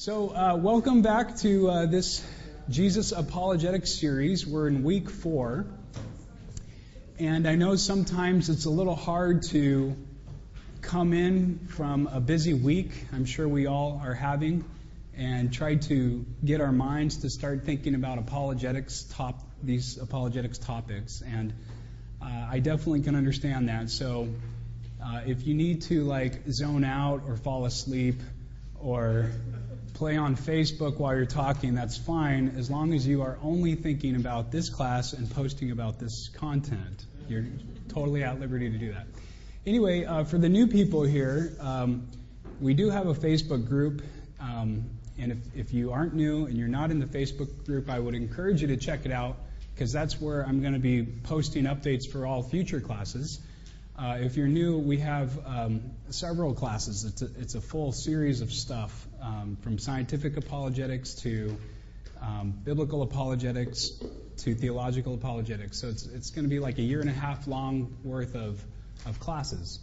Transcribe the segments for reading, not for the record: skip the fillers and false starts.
Welcome back to this Jesus Apologetics series. We're in week 4. And I know sometimes it's a little hard to come in from a busy week, I'm sure we all are having, and try to get our minds to start thinking about these apologetics topics. And I definitely can understand that. So if you need to zone out or fall asleep or play on Facebook while you're talking, that's fine, as long as you are only thinking about this class and posting about this content. You're totally at liberty to do that. Anyway, for the new people here, we do have a Facebook group, and if you aren't new and you're not in the Facebook group, I would encourage you to check it out, because that's where I'm going to be posting updates for all future classes. If you're new, we have several classes. It's a full series of stuff, from scientific apologetics to biblical apologetics to theological apologetics. So it's going to be like a 1.5 years long worth of classes.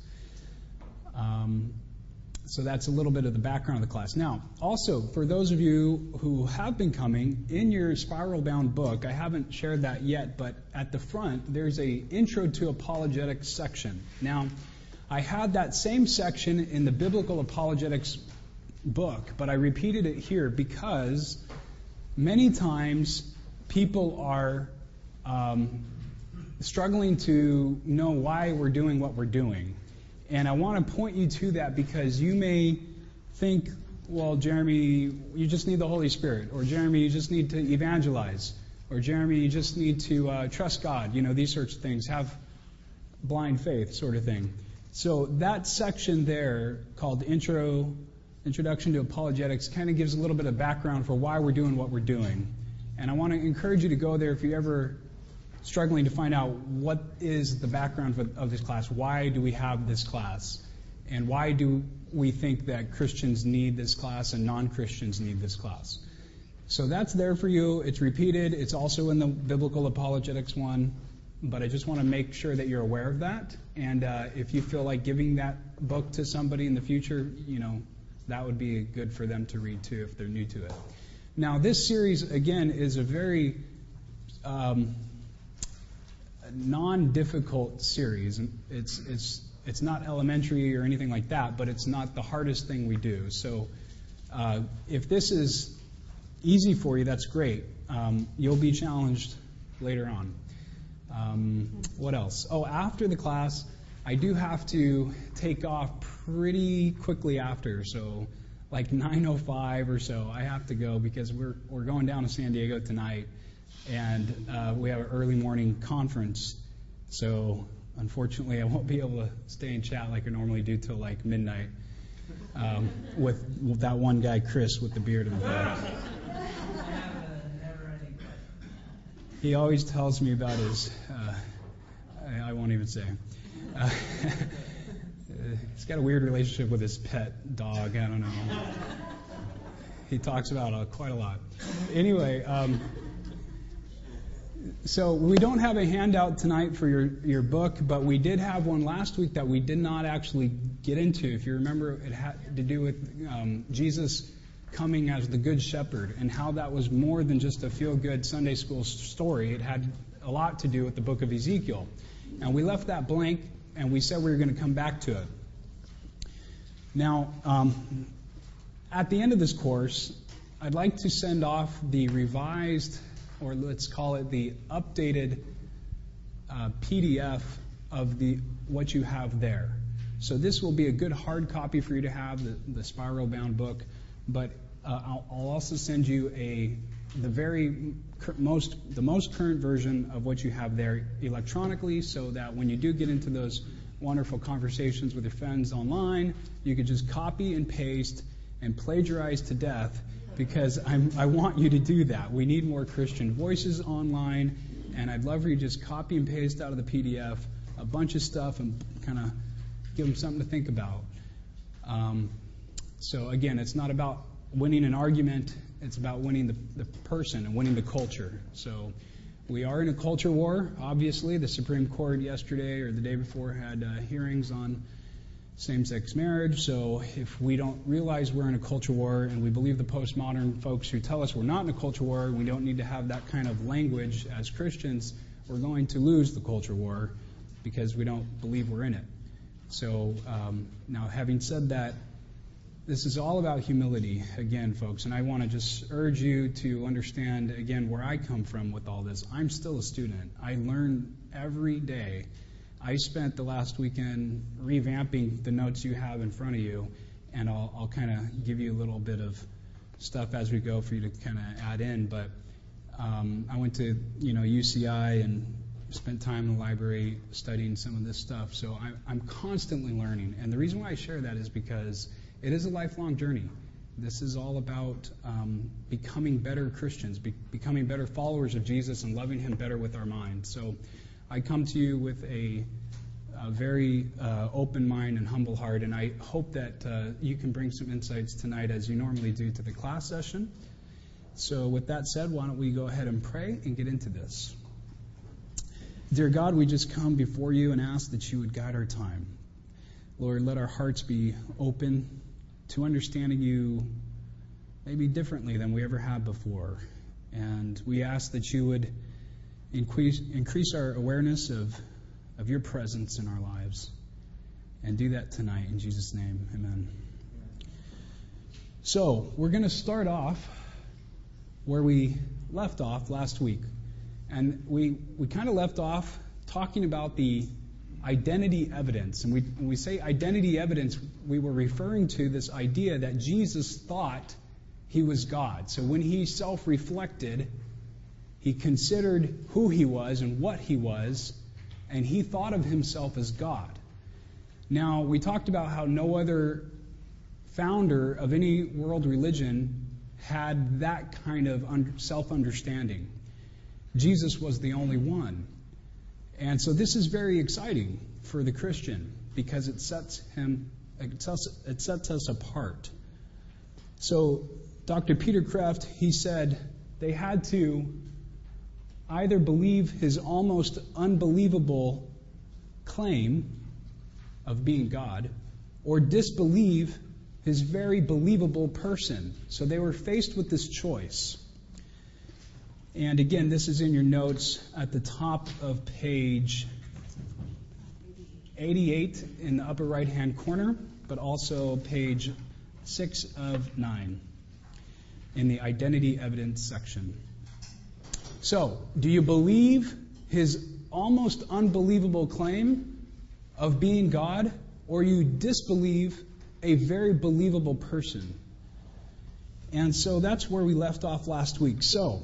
So that's a little bit of the background of the class. Now, also, for those of you who have been coming, in your spiral-bound book, I haven't shared that yet, but at the front, there's a Intro to Apologetics section. Now, I had that same section in the Biblical Apologetics book, but I repeated it here because many times people are struggling to know why we're doing what we're doing. And I want to point you to that, because you may think, well, Jeremy, you just need the Holy Spirit, or Jeremy, you just need to evangelize, or Jeremy, you just need to trust God, these sorts of things, have blind faith sort of thing. So that section there, called Introduction to Apologetics, kind of gives a little bit of background for why we're doing what we're doing. And I want to encourage you to go there if you ever struggling to find out what is the background of this class. Why do we have this class? And why do we think that Christians need this class and non-Christians need this class? So that's there for you. It's repeated. It's also in the Biblical Apologetics one. But I just want to make sure that you're aware of that. And if you feel like giving that book to somebody in the future, that would be good for them to read too if they're new to it. Now, this series, again, is a very non-difficult series. It's not elementary or anything like that, but it's not the hardest thing we do. So if this is easy for you, that's great. You'll be challenged later on. What else? After the class, I do have to take off pretty quickly after. So like 9:05 or so, I have to go, because we're going down to San Diego tonight. And we have an early morning conference, so unfortunately I won't be able to stay and chat like I normally do till like midnight with that one guy, Chris, with the beard in the back. He always tells me about his, I won't even say. He's got a weird relationship with his pet dog, I don't know. He talks about it quite a lot. Anyway, so we don't have a handout tonight for your book, but we did have one last week that we did not actually get into. If you remember, it had to do with Jesus coming as the Good Shepherd, and how that was more than just a feel-good Sunday school story. It had a lot to do with the book of Ezekiel. And we left that blank, and we said we were going to come back to it. Now, at the end of this course, I'd like to send off the revised, or let's call it the updated PDF of what you have there. So this will be a good hard copy for you to have, the spiral-bound book. But I'll also send you the most current version of what you have there electronically, so that when you do get into those wonderful conversations with your friends online, you could just copy and paste and plagiarize to death. Because I want you to do that. We need more Christian voices online, and I'd love for you to just copy and paste out of the PDF a bunch of stuff and kind of give them something to think about. So again, it's not about winning an argument. It's about winning the person and winning the culture. So we are in a culture war, obviously. The Supreme Court yesterday or the day before had hearings on same-sex marriage. So if we don't realize we're in a culture war and we believe the postmodern folks who tell us we're not in a culture war, we don't need to have that kind of language as Christians, we're going to lose the culture war because we don't believe we're in it. So now having said that, this is all about humility again, folks, and I want to just urge you to understand again where I come from with all this. I'm still a student. I learn every day. I spent the last weekend revamping the notes you have in front of you, and I'll kind of give you a little bit of stuff as we go for you to kind of add in. But I went to UCI and spent time in the library studying some of this stuff. So I'm constantly learning, and the reason why I share that is because it is a lifelong journey. This is all about becoming better Christians, becoming better followers of Jesus, and loving Him better with our minds. So I come to you with a very open mind and humble heart, and I hope that you can bring some insights tonight as you normally do to the class session. So with that said, why don't we go ahead and pray and get into this. Dear God, we just come before you and ask that you would guide our time. Lord, let our hearts be open to understanding you maybe differently than we ever have before. And we ask that you would increase our awareness of your presence in our lives. And do that tonight in Jesus' name. Amen. So, we're going to start off where we left off last week. And we kind of left off talking about the identity evidence. And when we say identity evidence, we were referring to this idea that Jesus thought he was God. So when he self-reflected, he considered who he was and what he was, and he thought of himself as God. Now, we talked about how no other founder of any world religion had that kind of self-understanding. Jesus was the only one. And so this is very exciting for the Christian because it sets us apart. So Dr. Peter Kreeft, he said they had to either believe his almost unbelievable claim of being God or disbelieve his very believable person. So they were faced with this choice. And again, this is in your notes at the top of page 88 in the upper right-hand corner, but also page 6 of 9 in the identity evidence section. So, do you believe his almost unbelievable claim of being God, or you disbelieve a very believable person? And so that's where we left off last week. So,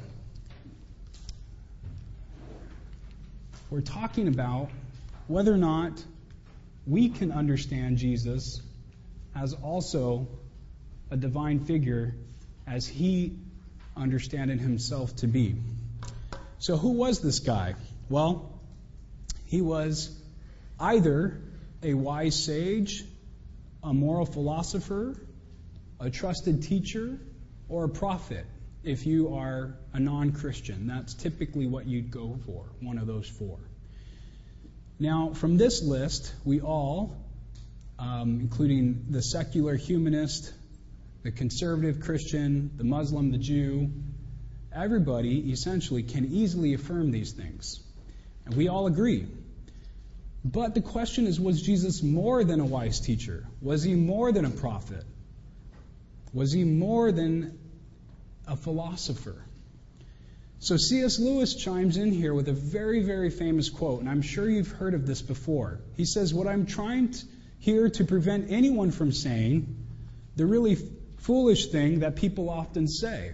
we're talking about whether or not we can understand Jesus as also a divine figure as he understood himself to be. So who was this guy? Well, he was either a wise sage, a moral philosopher, a trusted teacher, or a prophet. If you are a non-Christian, that's typically what you'd go for, one of those four. Now, from this list, we all, including the secular humanist, the conservative Christian, the Muslim, the Jew, everybody essentially can easily affirm these things. And we all agree. But the question is, was Jesus more than a wise teacher? Was he more than a prophet? Was he more than a philosopher? So C.S. Lewis chimes in here with a very, very famous quote, and I'm sure you've heard of this before. He says, what I'm trying here to prevent anyone from saying the really foolish thing that people often say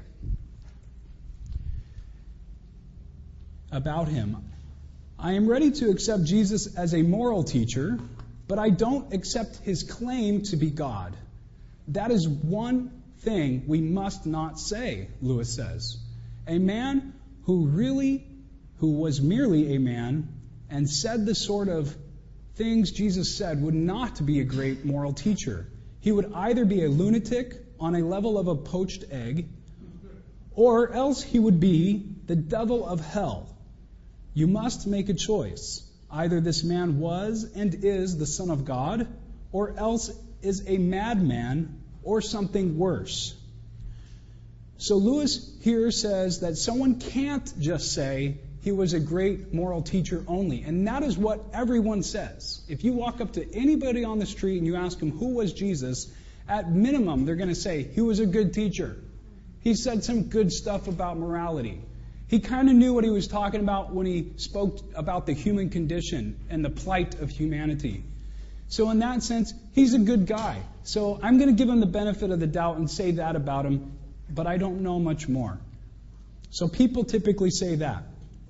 about him. I am ready to accept Jesus as a moral teacher, but I don't accept his claim to be God. That is one thing we must not say, Lewis says. A man who was merely a man and said the sort of things Jesus said would not be a great moral teacher. He would either be a lunatic on a level of a poached egg, or else he would be the devil of hell. You must make a choice. Either this man was and is the Son of God, or else is a madman or something worse. So Lewis here says that someone can't just say he was a great moral teacher only. And that is what everyone says. If you walk up to anybody on the street and you ask them who was Jesus, at minimum they're going to say he was a good teacher. He said some good stuff about morality. He kind of knew what he was talking about when he spoke about the human condition and the plight of humanity. So in that sense, he's a good guy. So I'm going to give him the benefit of the doubt and say that about him, but I don't know much more. So people typically say that.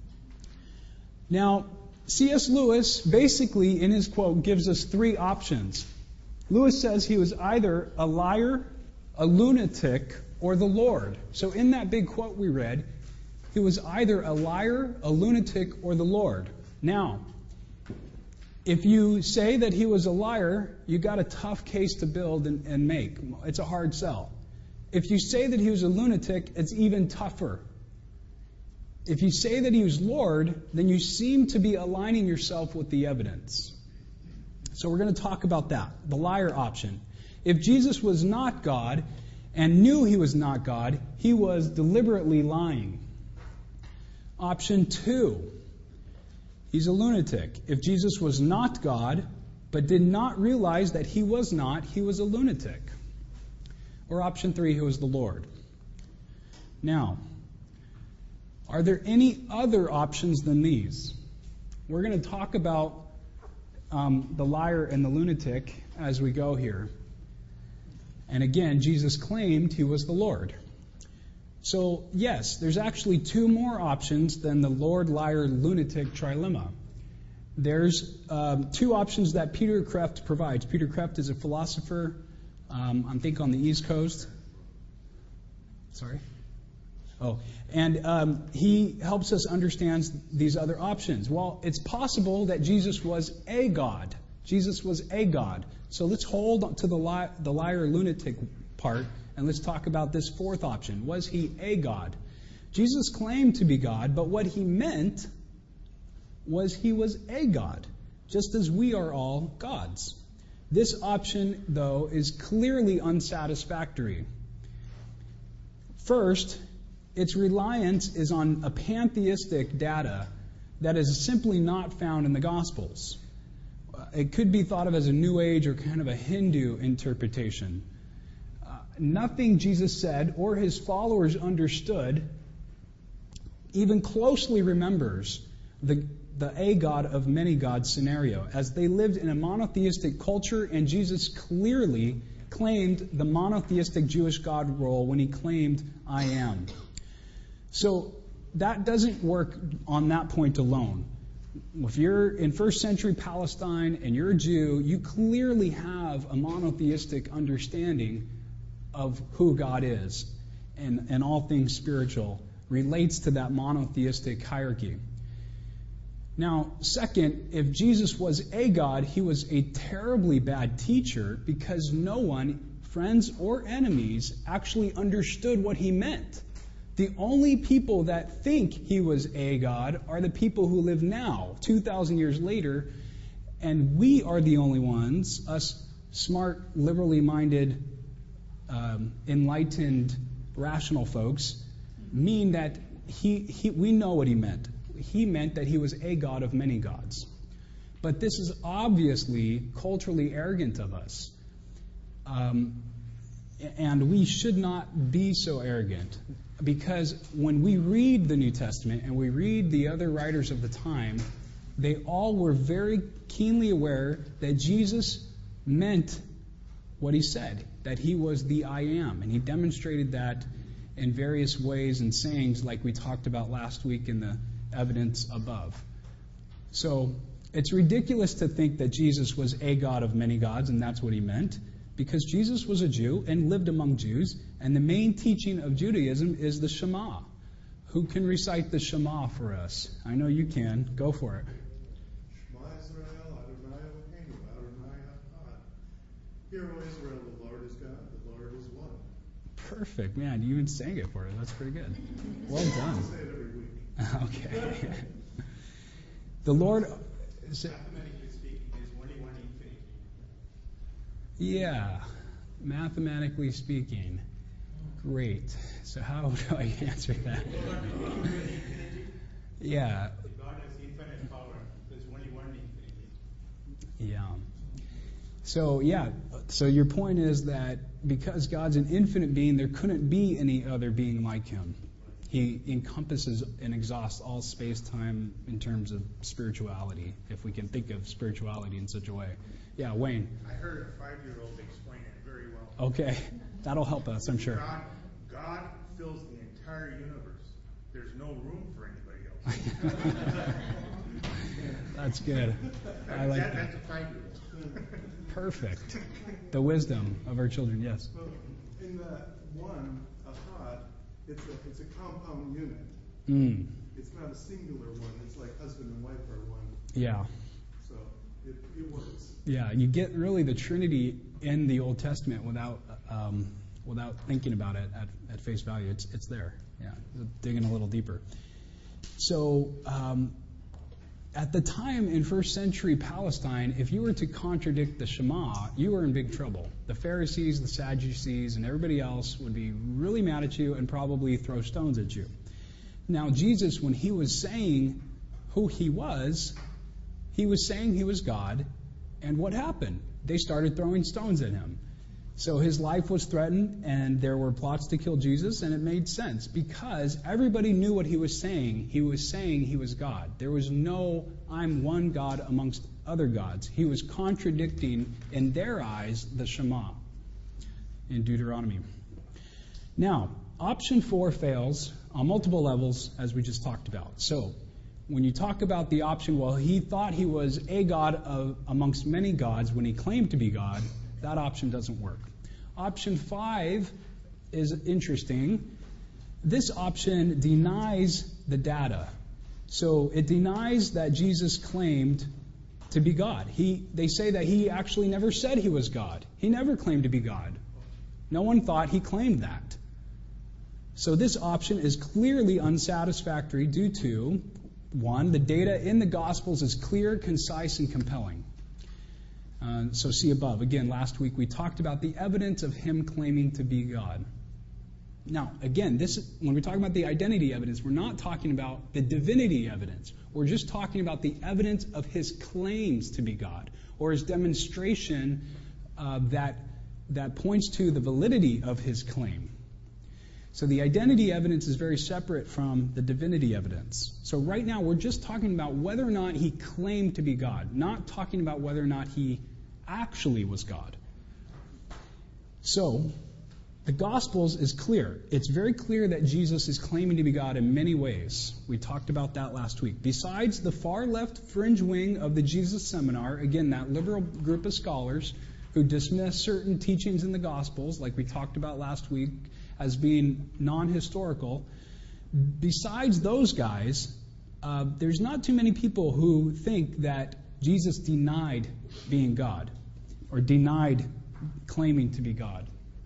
Now, C.S. Lewis basically in his quote gives us three options. Lewis says he was either a liar, a lunatic, or the Lord. So in that big quote we read, he was either a liar, a lunatic, or the Lord. Now, if you say that he was a liar, you got a tough case to build and make. It's a hard sell. If you say that he was a lunatic, it's even tougher. If you say that he was Lord, then you seem to be aligning yourself with the evidence. So we're going to talk about that, the liar option. If Jesus was not God and knew he was not God, he was deliberately lying. Option 2, he's a lunatic. If Jesus was not God, but did not realize that he was not, he was a lunatic. Or option 3, he was the Lord. Now, are there any other options than these? We're going to talk about the liar and the lunatic as we go here. And again, Jesus claimed he was the Lord. So, yes, there's actually two more options than the Lord, liar, lunatic trilemma. There's two options that Peter Kreeft provides. Peter Kreeft is a philosopher, I think on the East Coast. Sorry? Oh, and he helps us understand these other options. Well, it's possible that Jesus was a God. Jesus was a God. So let's hold to the liar, lunatic part, and let's talk about this fourth option. Was he a God? Jesus claimed to be God, but what he meant was he was a God, just as we are all gods. This option, though, is clearly unsatisfactory. First, its reliance is on a pantheistic data that is simply not found in the Gospels. It could be thought of as a New Age or kind of a Hindu interpretation. Nothing Jesus said or his followers understood even closely remembers the a God of many gods scenario, as they lived in a monotheistic culture, and Jesus clearly claimed the monotheistic Jewish God role when he claimed, I am. So that doesn't work on that point alone. If you're in first century Palestine and you're a Jew, you clearly have a monotheistic understanding of who God is, and all things spiritual relates to that monotheistic hierarchy. Now, second, if Jesus was a God, he was a terribly bad teacher because no one, friends or enemies, actually understood what he meant. The only people that think he was a God are the people who live now, 2,000 years later, and we are the only ones, us smart, liberally minded, enlightened, rational folks, mean that we know what he meant. He meant that he was a God of many gods. But this is obviously culturally arrogant of us. And we should not be so arrogant, because when we read the New Testament and we read the other writers of the time, they all were very keenly aware that Jesus meant what he said, that he was the I am. And he demonstrated that in various ways and sayings like we talked about last week in the evidence above. So it's ridiculous to think that Jesus was a God of many gods, and that's what he meant, because Jesus was a Jew and lived among Jews, and the main teaching of Judaism is the Shema. Who can recite the Shema for us? I know you can. Go for it. Shema Israel, Adonai Eloheinu, Adonai Echad. Hear, O Israel, the Lord is God, the Lord is one. Perfect, man. You even sang it for us. That's pretty good. Well done. I say it every week. Okay. The Lord. Yeah, mathematically speaking. Great. So how do I answer that? Yeah. God has infinite power. There's only one infinity. Yeah. So your point is that because God's an infinite being, there couldn't be any other being like him. He encompasses and exhausts all space-time in terms of spirituality, if we can think of spirituality in such a way. Yeah, Wayne. I heard a 5-year-old explain it very well. Okay, that'll help us, I'm sure. God fills the entire universe. There's no room for anybody else. That's good. I like that. That's a 5-year-old. Perfect. The wisdom of our children, yes. Well, in that one, ahad, it's a compound unit. It's not a singular one. It's like husband and wife are one. Yeah. So it works. Yeah, you get really the Trinity in the Old Testament without thinking about it at face value. It's there. Yeah, digging a little deeper. So at the time in first century Palestine, if you were to contradict the Shema, you were in big trouble. The Pharisees, the Sadducees, and everybody else would be really mad at you and probably throw stones at you. Now, Jesus, when he was saying who he was saying he was God, and what happened? They started throwing stones at him. So his life was threatened, and there were plots to kill Jesus, and it made sense because everybody knew what he was saying. He was saying he was God. There was no, I'm one God amongst other gods. He was contradicting, in their eyes, the Shema in Deuteronomy. Now, option 4 fails on multiple levels, as we just talked about. So, when you talk about the option, well, he thought he was a God amongst many gods when he claimed to be God, that option doesn't work. Option 5 is interesting. This option denies the data. So it denies that Jesus claimed to be God. They say that he actually never said he was God. He never claimed to be God. No one thought he claimed that. So this option is clearly unsatisfactory due to, 1, the data in the Gospels is clear, concise, and compelling. So see above. Again, last week we talked about the evidence of him claiming to be God. Now, again, when we're talking about the identity evidence, we're not talking about the divinity evidence. We're just talking about the evidence of his claims to be God, or his demonstration that points to the validity of his claim. So the identity evidence is very separate from the divinity evidence. So right now we're just talking about whether or not he claimed to be God, not talking about whether or not he actually was God. So the Gospels is clear. It's very clear that Jesus is claiming to be God in many ways. We talked about that last week. Besides the far left fringe wing of the Jesus Seminar, again, that liberal group of scholars who dismiss certain teachings in the Gospels, like we talked about last week, as being non-historical, besides those guys, there's not too many people who think that Jesus denied being God or denied claiming to be God.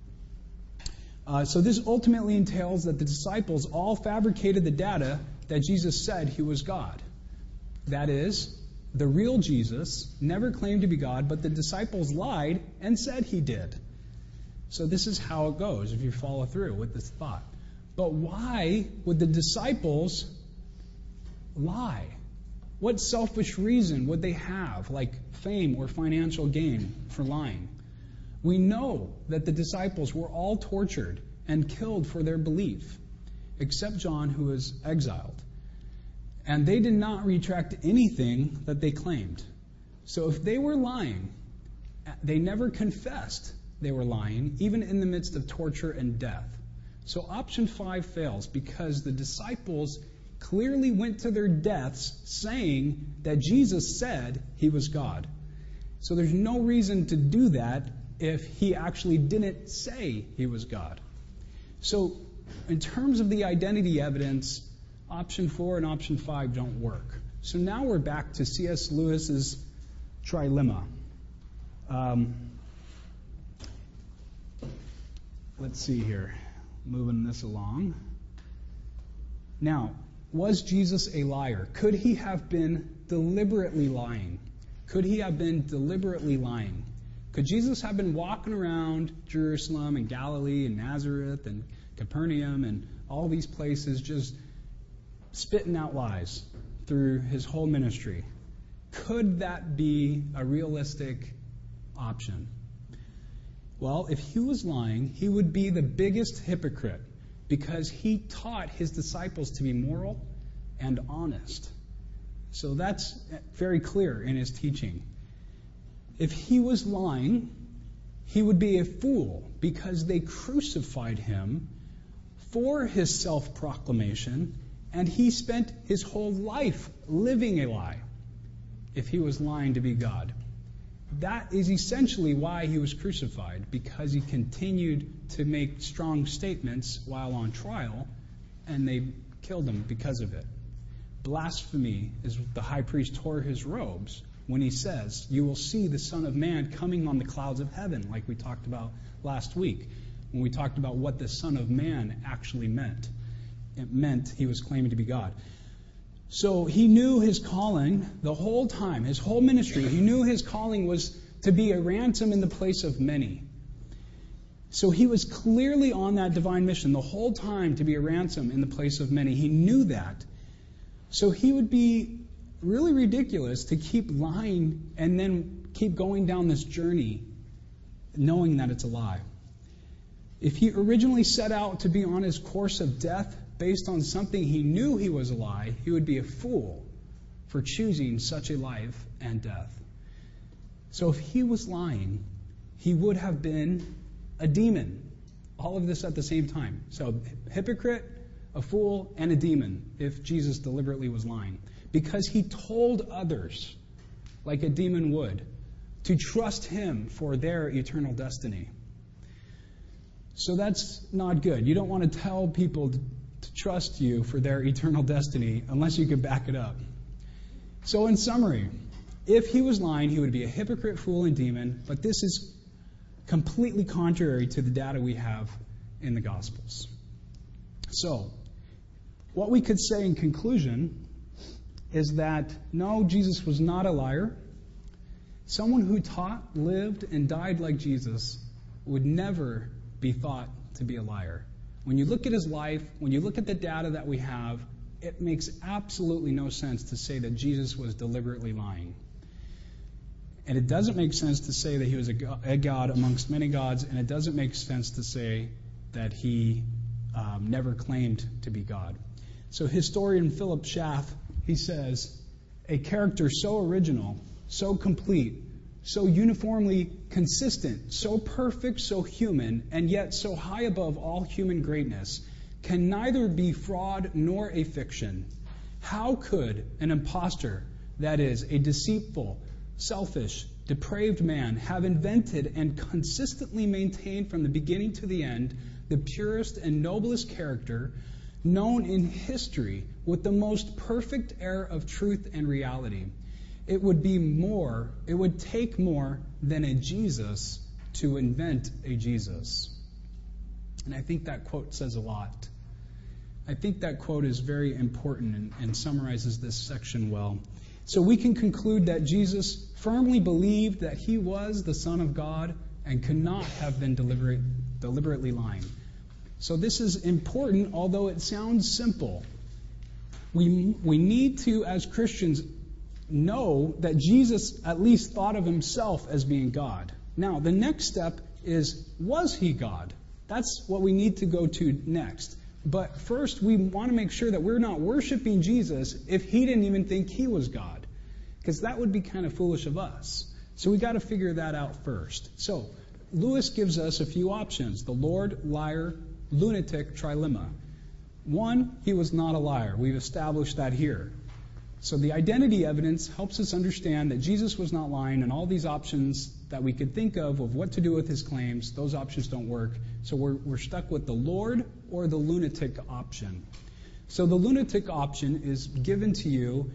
So this ultimately entails that the disciples all fabricated the data that Jesus said he was God. That is, the real Jesus never claimed to be God, but the disciples lied and said he did. So this is how it goes if you follow through with this thought. But why would the disciples lie? What selfish reason would they have, like fame or financial gain, for lying? We know that the disciples were all tortured and killed for their belief, except John, who was exiled. And they did not retract anything that they claimed. So if they were lying, they never confessed they were lying, even in the midst of torture and death. So option 5 fails because the disciples clearly went to their deaths saying that Jesus said he was God. So there's no reason to do that if he actually didn't say he was God. So in terms of the identity evidence, option 4 and option 5 don't work. So now we're back to C.S. Lewis's trilemma. Let's see here. Moving this along. Now, was Jesus a liar? Could he have been deliberately lying? Could he have been deliberately lying? Could Jesus have been walking around Jerusalem and Galilee and Nazareth and Capernaum and all these places just spitting out lies through his whole ministry? Could that be a realistic option? Well, if he was lying, he would be the biggest hypocrite because he taught his disciples to be moral and honest. So that's very clear in his teaching. If he was lying, he would be a fool because they crucified him for his self-proclamation, and he spent his whole life living a lie if he was lying to be God. That is essentially why he was crucified, because he continued to make strong statements while on trial, and they killed him because of it. Blasphemy is the high priest tore his robes when he says, "You will see the Son of Man coming on the clouds of heaven," like we talked about last week, when we talked about what the Son of Man actually meant. It meant he was claiming to be God. So he knew his calling the whole time, his whole ministry. He knew his calling was to be a ransom in the place of many. So he was clearly on that divine mission the whole time, to be a ransom in the place of many. He knew that. So he would be really ridiculous to keep lying and then keep going down this journey knowing that it's a lie. If he originally set out to be on his course of death based on something he knew he was a lie, he would be a fool for choosing such a life and death. So if he was lying, he would have been a demon. All of this at the same time. So hypocrite, a fool, and a demon if Jesus deliberately was lying. Because he told others, like a demon would, to trust him for their eternal destiny. So that's not good. You don't want to tell people to trust you for their eternal destiny unless you can back it up. So in summary, if he was lying, he would be a hypocrite, fool, and demon, but this is completely contrary to the data we have in the Gospels. So, what we could say in conclusion is that, no, Jesus was not a liar. Someone who taught, lived, and died like Jesus would never be thought to be a liar. When you look at his life, when you look at the data that we have, it makes absolutely no sense to say that Jesus was deliberately lying. And it doesn't make sense to say that he was a God amongst many gods, and it doesn't make sense to say that he never claimed to be God. So historian Philip Schaff, he says, a character so original, so complete, so uniformly consistent, so perfect, so human, and yet so high above all human greatness, can neither be fraud nor a fiction. How could an impostor, that is, a deceitful, selfish, depraved man, have invented and consistently maintained from the beginning to the end the purest and noblest character known in history with the most perfect air of truth and reality? It would take more than a Jesus to invent a Jesus. And I think that quote says a lot. I think that quote is very important and summarizes this section well. So we can conclude that Jesus firmly believed that he was the Son of God and could not have been deliberately lying. So this is important, although it sounds simple. We need to, as Christians, know that Jesus at least thought of himself as being God. Now, the next step is, was he God? That's what we need to go to next. But first, we want to make sure that we're not worshiping Jesus if he didn't even think he was God, because that would be kind of foolish of us. So we got to figure that out first. So Lewis gives us a few options: the Lord, liar, lunatic, trilemma. One, he was not a liar. We've established that here. So the identity evidence helps us understand that Jesus was not lying, and all these options that we could think of what to do with his claims, those options don't work. So we're stuck with the Lord or the lunatic option. So the lunatic option is given to you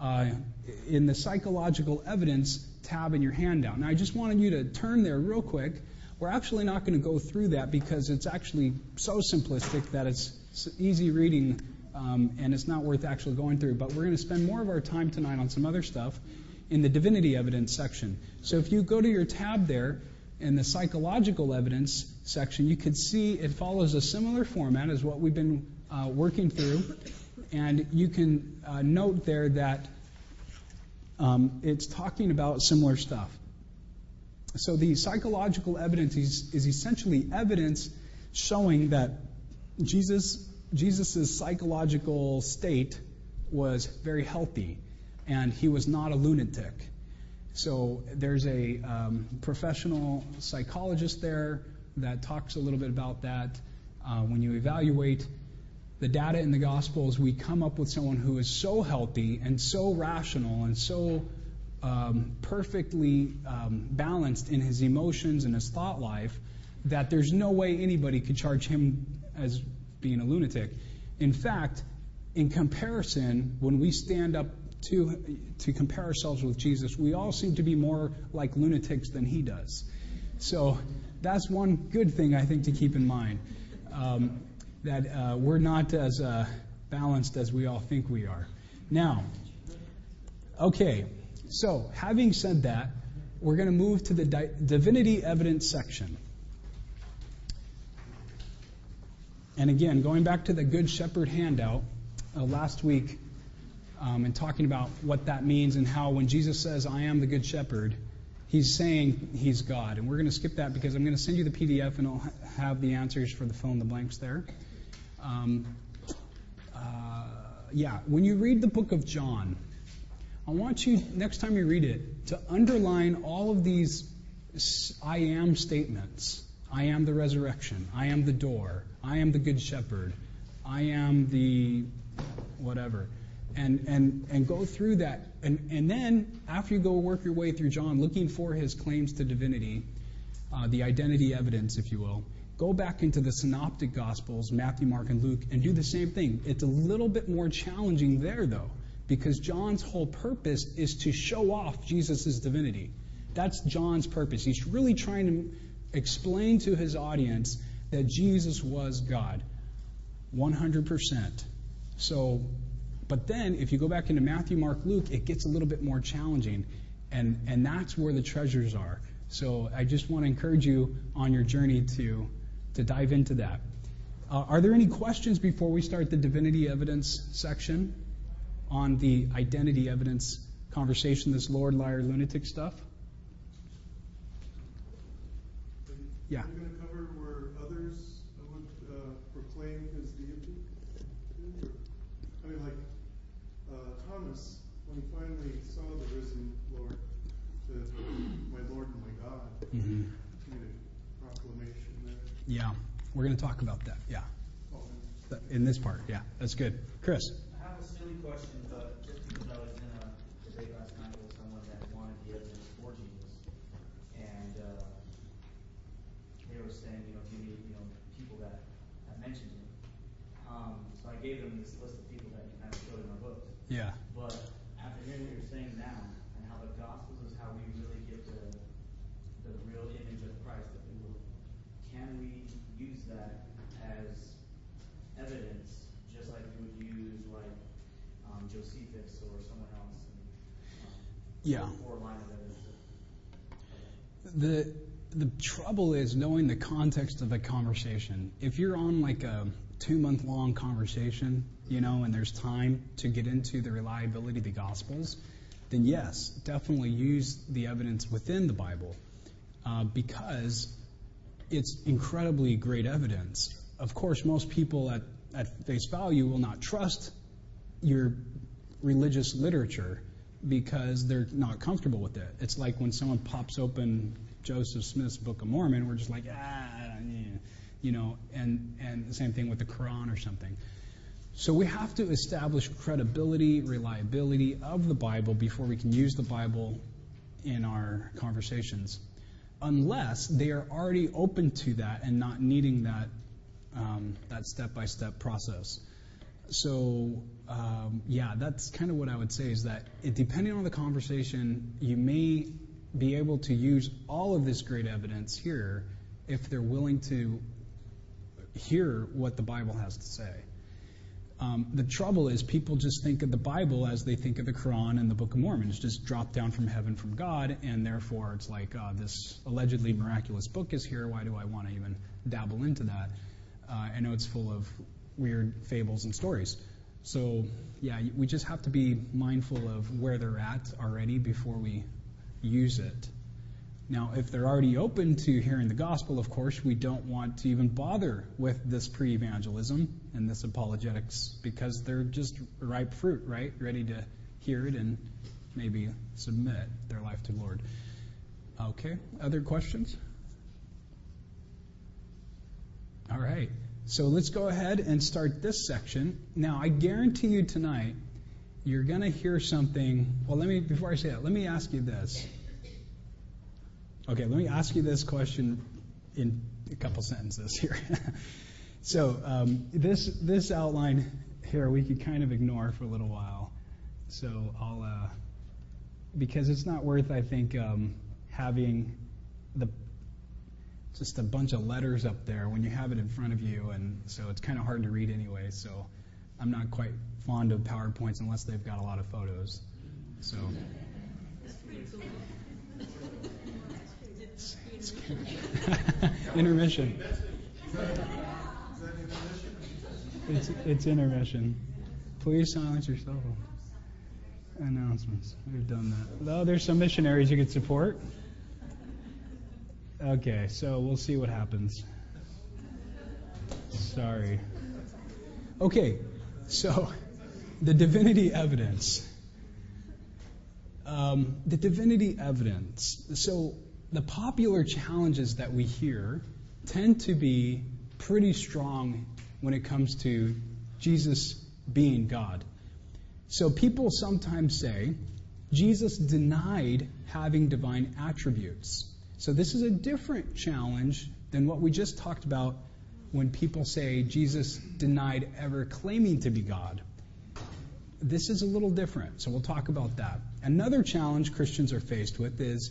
in the psychological evidence tab in your handout. Now, I just wanted you to turn there real quick. We're actually not going to go through that because it's actually so simplistic that it's easy reading and it's not worth actually going through. But we're going to spend more of our time tonight on some other stuff in the divinity evidence section. So if you go to your tab there, In the psychological evidence section, you could see it follows a similar format as what we've been working through. And you can note there that it's talking about similar stuff. So the psychological evidence is essentially evidence showing that Jesus' psychological state was very healthy, and he was not a lunatic. So there's a professional psychologist there that talks a little bit about that. When you evaluate the data in the Gospels, we come up with someone who is so healthy and so rational and so perfectly balanced in his emotions and his thought life that there's no way anybody could charge him as being a lunatic. In fact, in comparison, when we stand up to compare ourselves with Jesus, we all seem to be more like lunatics than he does. So that's one good thing I think to keep in mind, that we're not as balanced as we all think we are. Now, okay, so having said that, we're going to move to the divinity evidence section. And again, going back to the Good Shepherd handout last week, and talking about what that means and how when Jesus says, I am the Good Shepherd, he's saying he's God. And we're going to skip that because I'm going to send you the PDF and I'll have the answers for the fill in the blanks there. When you read the book of John, I want you, next time you read it, to underline all of these I am statements. I am the resurrection. I am the door. I am the Good Shepherd. I am the whatever. And go through that. And then, after you go work your way through John, looking for his claims to divinity, the identity evidence, if you will, go back into the synoptic Gospels, Matthew, Mark, and Luke, and do the same thing. It's a little bit more challenging there, though, because John's whole purpose is to show off Jesus' divinity. That's John's purpose. He's really trying to explain to his audience that Jesus was God, 100%. So, but then, if you go back into Matthew, Mark, Luke, it gets a little bit more challenging, and that's where the treasures are. So I just want to encourage you on your journey to dive into that. Are there any questions before we start the divinity evidence section on the identity evidence conversation, this Lord, liar, lunatic stuff? Yeah. Are you going to cover where others would proclaim his deity? I mean, like Thomas, when he finally saw the risen Lord, said, my Lord and my God, made a proclamation there. Yeah, we're going to talk about that, yeah. In this part, yeah, that's good. Chris? I have a silly question, but just because I was in a debate last night with someone that wanted the evidence for Jesus, and they were saying, give me, people that have mentioned him. So I gave them this list of people that you kind of showed in our books. Yeah. But after hearing what you're saying now, and how the Gospels is how we really get to the real image of Christ, can we use that as evidence, just like we would use Josephus or someone else? Yeah. Or line of evidence. The trouble is knowing the context of the conversation. If you're on like a 2-month-long conversation, and there's time to get into the reliability of the Gospels, then yes, definitely use the evidence within the Bible, because it's incredibly great evidence. Of course, most people at face value will not trust your religious literature because they're not comfortable with it. It's like when someone pops open Joseph Smith's Book of Mormon, we're just like, and the same thing with the Quran or something. So we have to establish credibility, reliability of the Bible before we can use the Bible in our conversations, unless they are already open to that and not needing that step-by-step process. So, that's kind of what I would say, is that depending on the conversation, you may be able to use all of this great evidence here if they're willing to hear what the Bible has to say. The trouble is people just think of the Bible as they think of the Quran and the Book of Mormon. It's just dropped down from heaven from God, and therefore it's like, this allegedly miraculous book is here. Why do I want to even dabble into that? I know it's full of weird fables and stories. So, yeah, we just have to be mindful of where they're at already before we use it. Now, if they're already open to hearing the gospel, of course, we don't want to even bother with this pre-evangelism and this apologetics because they're just ripe fruit, right? Ready to hear it and maybe submit their life to the Lord. Okay, other questions? All right, so let's go ahead and start this section. Now, I guarantee you tonight, you're going to hear something. Well, before I say that, let me ask you this. Okay, let me ask you this question in a couple sentences here. So this outline here we could kind of ignore for a little while. So I'll because it's not worth, I think, having just a bunch of letters up there when you have it in front of you, and so it's kind of hard to read anyway. So I'm not quite fond of PowerPoints unless they've got a lot of photos. So. Intermission. It's intermission. Please silence your cell phone. Announcements. We've done that. Though there's some missionaries you could support. Okay, so we'll see what happens. Sorry. Okay, so the divinity evidence. The divinity evidence. So the popular challenges that we hear tend to be pretty strong when it comes to Jesus being God. So people sometimes say Jesus denied having divine attributes. So this is a different challenge than what we just talked about when people say Jesus denied ever claiming to be God. This is a little different, so we'll talk about that. Another challenge Christians are faced with is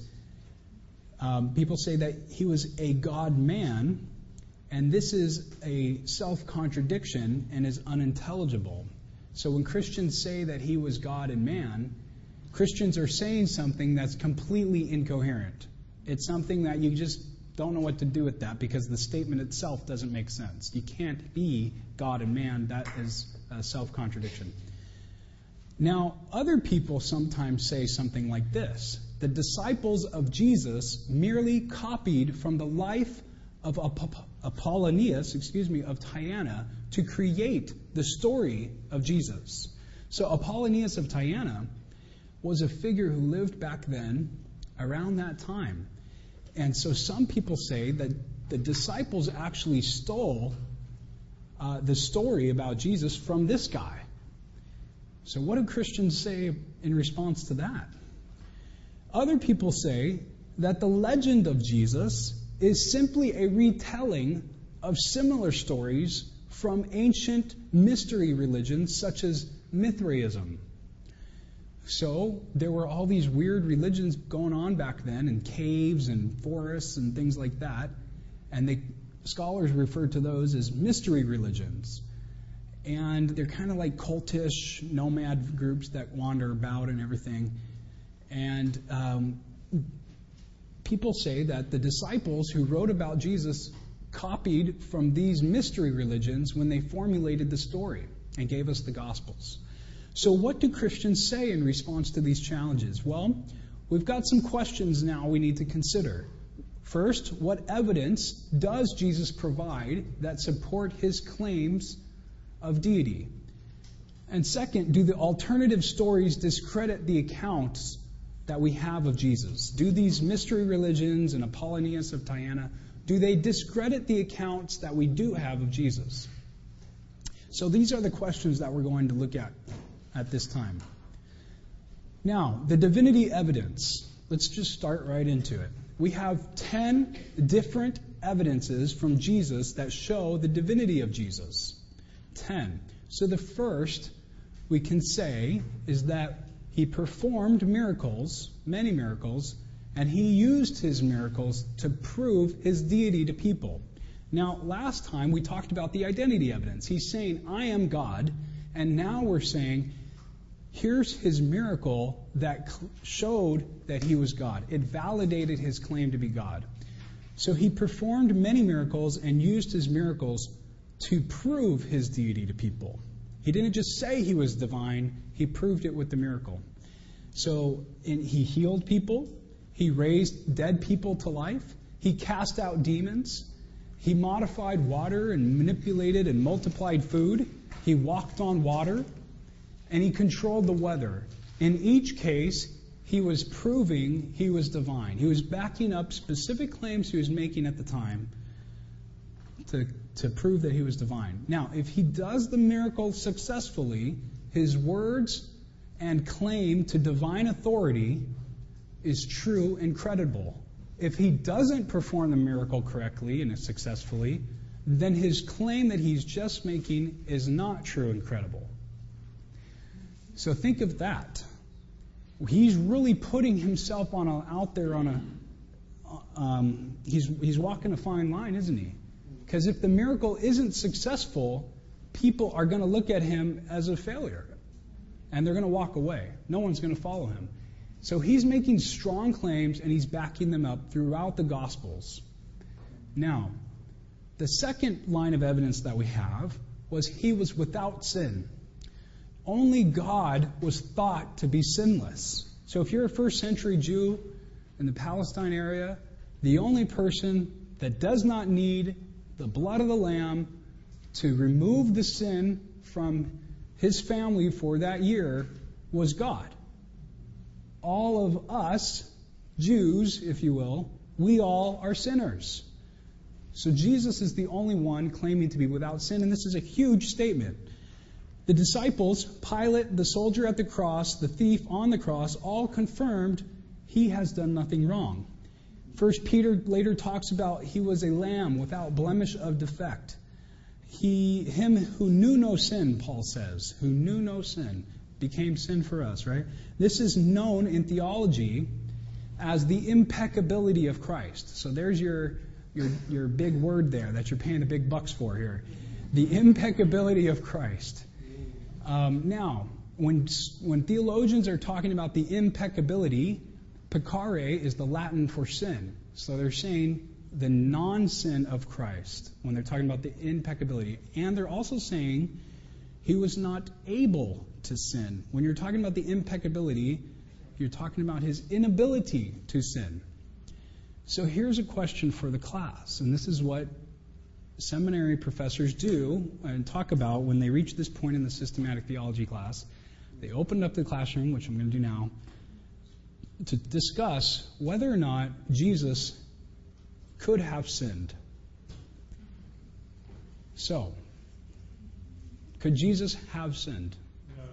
people say that he was a God-man, and this is a self-contradiction and is unintelligible. So when Christians say that he was God and man, Christians are saying something that's completely incoherent. It's something that you just don't know what to do with that because the statement itself doesn't make sense. You can't be God and man. That is a self-contradiction. Now, other people sometimes say something like this. The disciples of Jesus merely copied from the life of Apollonius, of Tyana, to create the story of Jesus. So Apollonius of Tyana was a figure who lived back then around that time. And so some people say that the disciples actually stole the story about Jesus from this guy. So what do Christians say in response to that? Other people say that the legend of Jesus is simply a retelling of similar stories from ancient mystery religions such as Mithraism. So there were all these weird religions going on back then in caves and forests and things like that, and scholars refer to those as mystery religions. And they're kind of like cultish nomad groups that wander about and everything. And people say that the disciples who wrote about Jesus copied from these mystery religions when they formulated the story and gave us the Gospels. So what do Christians say in response to these challenges? Well, we've got some questions now we need to consider. First, what evidence does Jesus provide that support his claims of deity? And second, do the alternative stories discredit the accounts that we have of Jesus? Do these mystery religions and Apollonius of Tyana, do they discredit the accounts that we do have of Jesus? So these are the questions that we're going to look at this time. Now, the divinity evidence. Let's just start right into it. We have 10 different evidences from Jesus that show the divinity of Jesus. 10. So the first we can say is that he performed miracles, many miracles, and he used his miracles to prove his deity to people. Now, last time we talked about the identity evidence. He's saying, I am God, And now we're saying, here's his miracle that showed that he was God. It validated his claim to be God. So he performed many miracles and used his miracles to prove his deity to people. He didn't just say he was divine, he proved it with the miracle. So he healed people, he raised dead people to life, he cast out demons, he modified water and manipulated and multiplied food, he walked on water, and he controlled the weather. In each case, he was proving he was divine. He was backing up specific claims he was making at the time to prove that he was divine. Now, if he does the miracle successfully, his words and claim to divine authority is true and credible. If he doesn't perform the miracle correctly and successfully, then his claim that he's just making is not true and credible. So think of that. He's really putting himself he's walking a fine line, isn't he? Because if the miracle isn't successful, people are going to look at him as a failure. And they're going to walk away. No one's going to follow him. So he's making strong claims and he's backing them up throughout the Gospels. Now, the second line of evidence that we have was he was without sin. Only God was thought to be sinless. So if you're a first century Jew in the Palestine area, the only person that does not need the blood of the Lamb to remove the sin from his family for that year was God. All of us, Jews, if you will, we all are sinners. So Jesus is the only one claiming to be without sin, and this is a huge statement. The disciples, Pilate, the soldier at the cross, the thief on the cross, all confirmed he has done nothing wrong. 1 Peter later talks about he was a lamb without blemish of defect. Him who knew no sin, Paul says, who knew no sin, became sin for us, right? This is known in theology as the impeccability of Christ. So there's your big word there that you're paying the big bucks for here. The impeccability of Christ. Now, when theologians are talking about the impeccability, peccare is the Latin for sin. So they're saying the non-sin of Christ when they're talking about the impeccability. And they're also saying he was not able to sin. When you're talking about the impeccability, you're talking about his inability to sin. So here's a question for the class, and this is what seminary professors do and talk about when they reach this point in the systematic theology class. They open up the classroom, which I'm going to do now, to discuss whether or not Jesus could have sinned. So, could Jesus have sinned? No.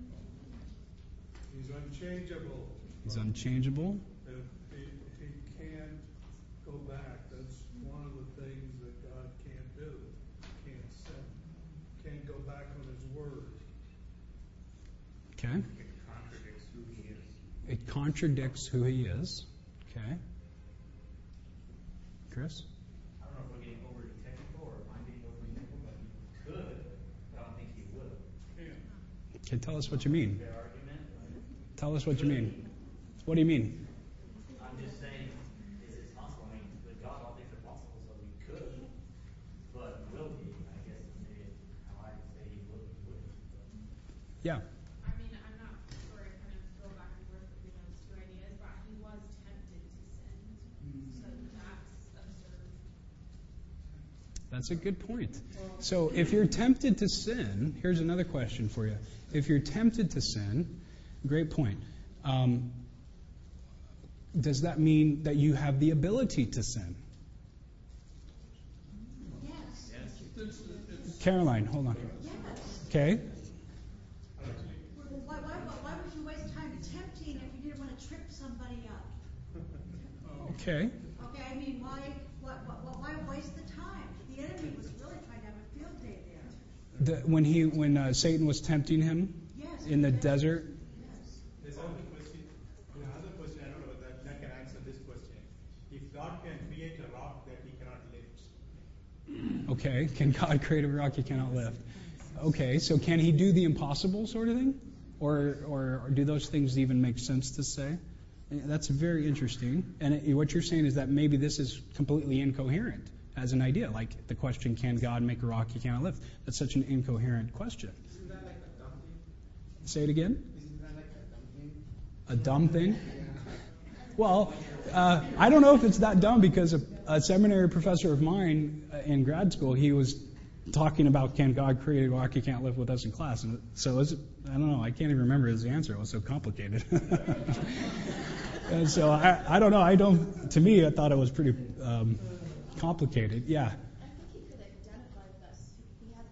He's unchangeable. He's unchangeable. He can't go back. That's one of the things that God can't do. Can't sin. Can't go back on his word. Okay. It contradicts who he is. It contradicts who he is. Okay. Chris? I don't know if we're getting overly technical or if I'm being overly technical, but he could, but I don't think he would. Can't. Okay, tell us what you mean. Fair argument. Tell us what you mean. What do you mean? I'm just saying, is it possible? I mean, with God, all things are possible, so we could, but will he? I guess is maybe how I'd say he would. Yeah. I mean, I'm not sure. I kind of go back and forth between those two ideas, but he was tempted to sin. So that's absurd. That's a good point. So if you're tempted to sin, here's another question for you. If you're tempted to sin, great point. Does that mean that you have the ability to sin? Yes. Caroline, hold on. Yes. Okay. Why would you waste time tempting if you didn't want to trip somebody up? Okay. Okay, I mean, why waste the time? The enemy was really trying to have a field day there. When Satan was tempting him Yes. in the desert. Yes. There's another question. I don't know that can answer this question. If God can create a rock that he cannot lift, Okay. Can God create a rock he cannot lift? Okay, so can he do the impossible sort of thing? Or do those things even make sense to say? That's very interesting. And what you're saying is that maybe this is completely incoherent as an idea. Like the question, can God make a rock he cannot lift? That's such an incoherent question. Isn't that like a dumb thing? Say it again? Isn't that like a dumb thing? A dumb thing? Well, I don't know if it's that dumb because a seminary professor of mine in grad school, he was talking about can God create a rock he can't lift with us in class. And so I don't know. I can't even remember his answer. It was so complicated. And so I don't know. To me, I thought it was pretty complicated. Yeah. I think he could identify with us. He had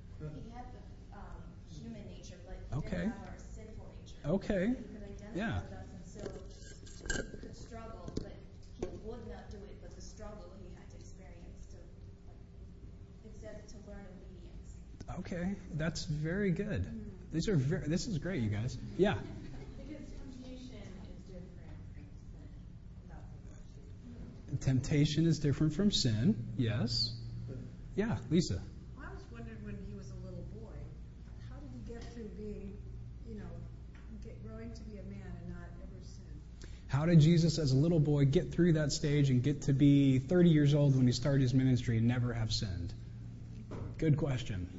the human nature, but he Okay. didn't have our sinful nature. Okay. He could identify Yeah. with us and still could struggle, but he would not do it. But the struggle he had to experience to, it says to learn obedience. Okay. That's very good. This is great, you guys. Yeah. Because temptation is different from sin. Temptation is different from sin. Yes. Yeah, Lisa. I was wondering when he was a little boy, how did he get through being, growing to be a man and not ever sin? How did Jesus, as a little boy, get through that stage and get to be 30 years old when he started his ministry and never have sinned? Good question.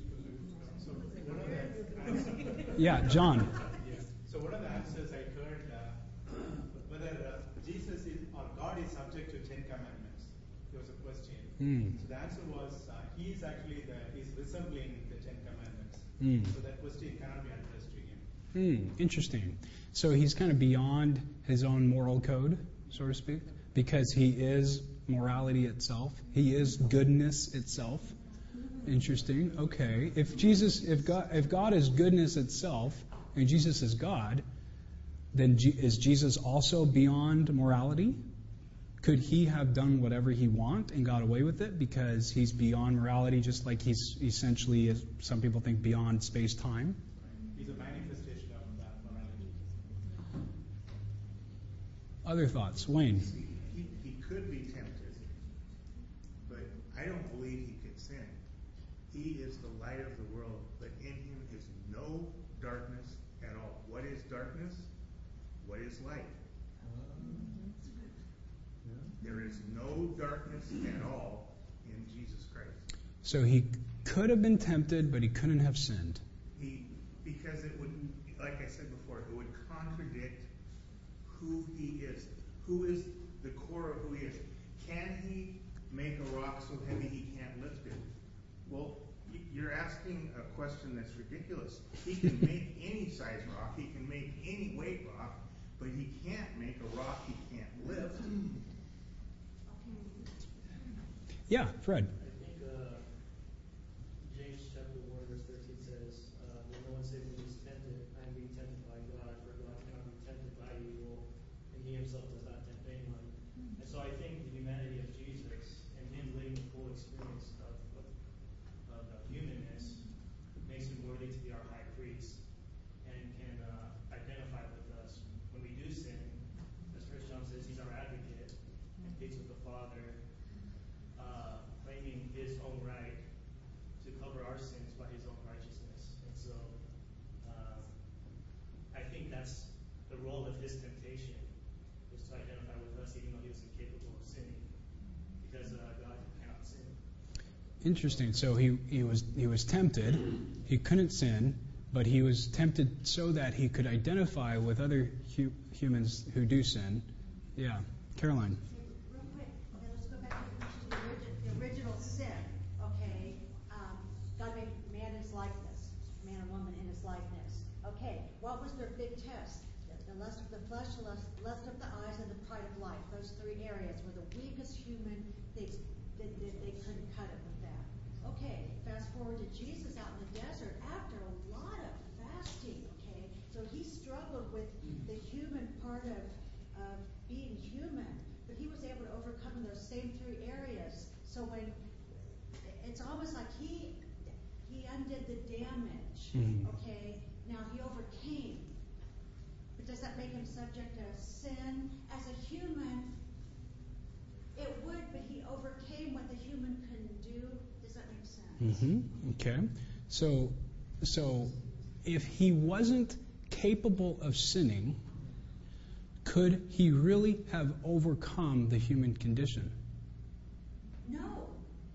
Yeah, John. Yeah. So one of the answers I heard, whether Jesus is or God is subject to 10 commandments. There was a question. So the answer was he is actually he's resembling the 10 commandments. So that question cannot be addressed to him. Interesting. So he's kind of beyond his own moral code, so to speak, because he is morality itself. He is goodness itself. Interesting. Okay. If God is goodness itself and Jesus is God, then is Jesus also beyond morality? Could he have done whatever he want and got away with it because he's beyond morality, just like he's essentially, as some people think, beyond space-time? He's a manifestation of that morality. Other thoughts? Wayne? He could be tempted, but I don't believe he could sin. He is the light of the world, but in him is no darkness at all. What is darkness? What is light? There is no darkness at all in Jesus Christ. So he could have been tempted, but he couldn't have sinned. Because it would, like I said before, it would contradict who he is. Who is the core of who he is? Can he make a rock so heavy he can't lift it? Well, you're asking a question that's ridiculous. He can make any size rock. He can make any weight rock, but he can't make a rock he can't lift. Yeah, Fred. I think James chapter 1 verse 13 says, "Let no one say when he is tempted, I am being tempted by God, for God cannot be tempted by evil, and he himself does not tempt anyone." And so I think the humanity of Jesus and him living the full experience of humanness makes him worthy to be our high priest and can identify with us when we do sin. As 1 John says, he's our advocate and pleads with the Father, claiming his own right to cover our sins by his own righteousness. And so I think that's the role of his temptation, was to identify with us even though he was incapable of sinning, because God cannot sin. Interesting. So he was tempted. He couldn't sin, but he was tempted so that he could identify with other humans who do sin. Yeah. Caroline. Real quick, okay, let's go back to the original sin, okay? God made man in his likeness, man and woman in his likeness. Okay, what was their big test? The lust of the flesh, the lust of the eyes, and the pride of life. Those three areas were the weakest human things. They couldn't cut it with that. Okay, fast forward to Jesus out in the desert after a lot of fasting, okay? So he struggled with the human part of being human, but he was able to overcome those same three areas. So when it's almost like he undid the damage, okay? Now he overcame. But does that make him subject to sin? As a human, it would, but he overcame what the human couldn't do. Does that make sense? Okay. So if he wasn't capable of sinning, could he really have overcome the human condition? No.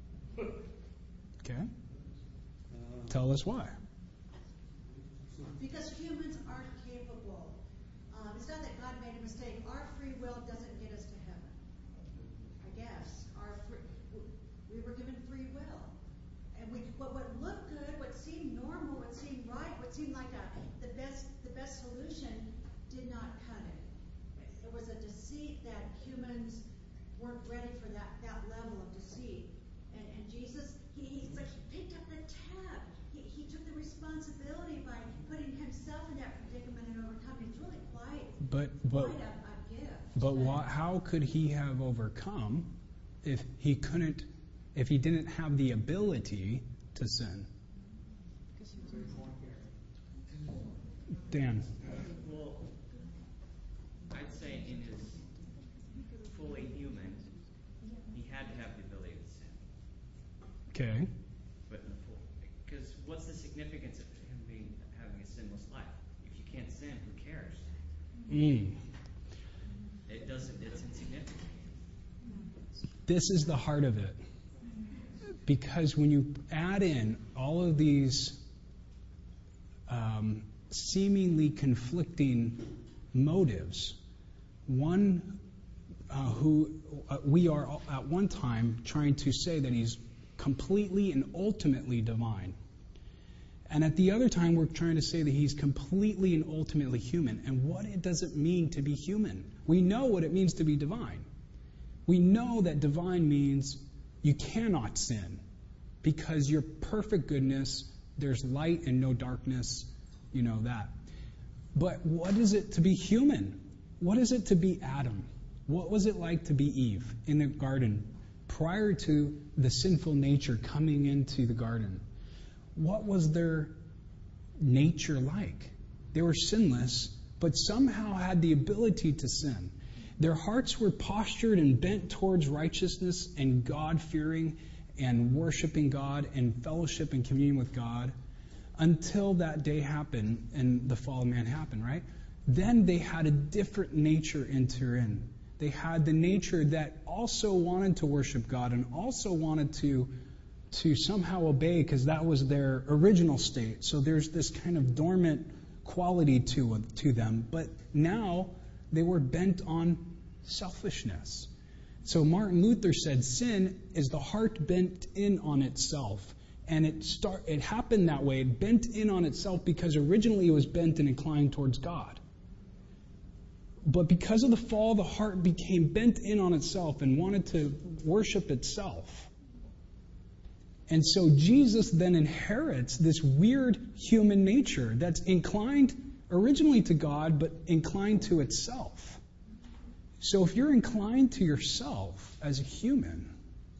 Okay? Tell us why. Because humans aren't capable. It's not that God made a mistake. Our free will doesn't get us to heaven. I guess. We were given free will. And what looked good, what seemed normal, what seemed right, what seemed like the best solution did not cut it. It was a deceit that humans weren't ready for that level of deceit. And Jesus, he picked up the tab. He took the responsibility by putting himself in that predicament and overcoming. It's really quite a gift. But how could he have overcome if he didn't have the ability to sin? Dan. Well, I'd say in his fully human, he had to have the ability to sin. Okay. But because what's the significance of him having a sinless life? If you can't sin, who cares? It doesn't. It's insignificant. This is the heart of it. Because when you add in all of these seemingly conflicting motives, one who we are at one time trying to say that he's completely and ultimately divine. And at the other time, we're trying to say that he's completely and ultimately human. And what does it mean to be human? We know what it means to be divine. We know that divine means you cannot sin because you're perfect goodness. There's light and no darkness. You know that. But what is it to be human? What is it to be Adam? What was it like to be Eve in the garden prior to the sinful nature coming into the garden? What was their nature like? They were sinless, but somehow had the ability to sin. Their hearts were postured and bent towards righteousness and God-fearing and worshiping God and fellowship and communion with God until that day happened and the fall of man happened, right? Then they had a different nature enter in. They had the nature that also wanted to worship God and also wanted to somehow obey because that was their original state. So there's this kind of dormant quality to them. But now they were bent on selfishness. So Martin Luther said sin is the heart bent in on itself. And it happened that way. It bent in on itself because originally it was bent and inclined towards God. But because of the fall, the heart became bent in on itself and wanted to worship itself. And so Jesus then inherits this weird human nature that's inclined originally to God, but inclined to itself. So if you're inclined to yourself as a human,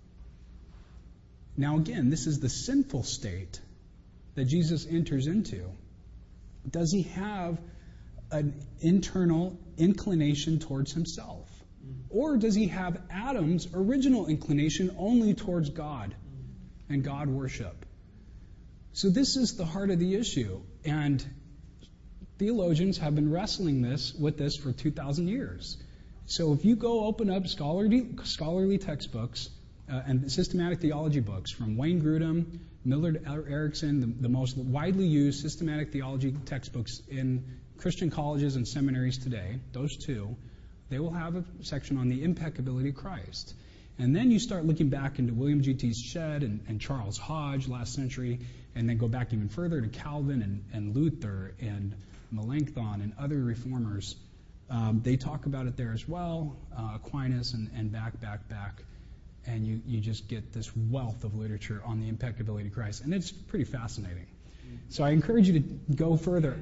now again, this is the sinful state that Jesus enters into. Does he have an internal inclination towards himself? Or does he have Adam's original inclination only towards God and God worship? So this is the heart of the issue. And theologians have been wrestling with this for 2,000 years. So if you go open up scholarly textbooks and systematic theology books from Wayne Grudem, Millard Erickson, the most widely used systematic theology textbooks in Christian colleges and seminaries today, those two, they will have a section on the impeccability of Christ. And then you start looking back into William G.T. Shedd and Charles Hodge last century, and then go back even further to Calvin and Luther and Melanchthon and other reformers. They talk about it there as well, Aquinas and back. And you just get this wealth of literature on the impeccability of Christ. And it's pretty fascinating. So I encourage you to go further.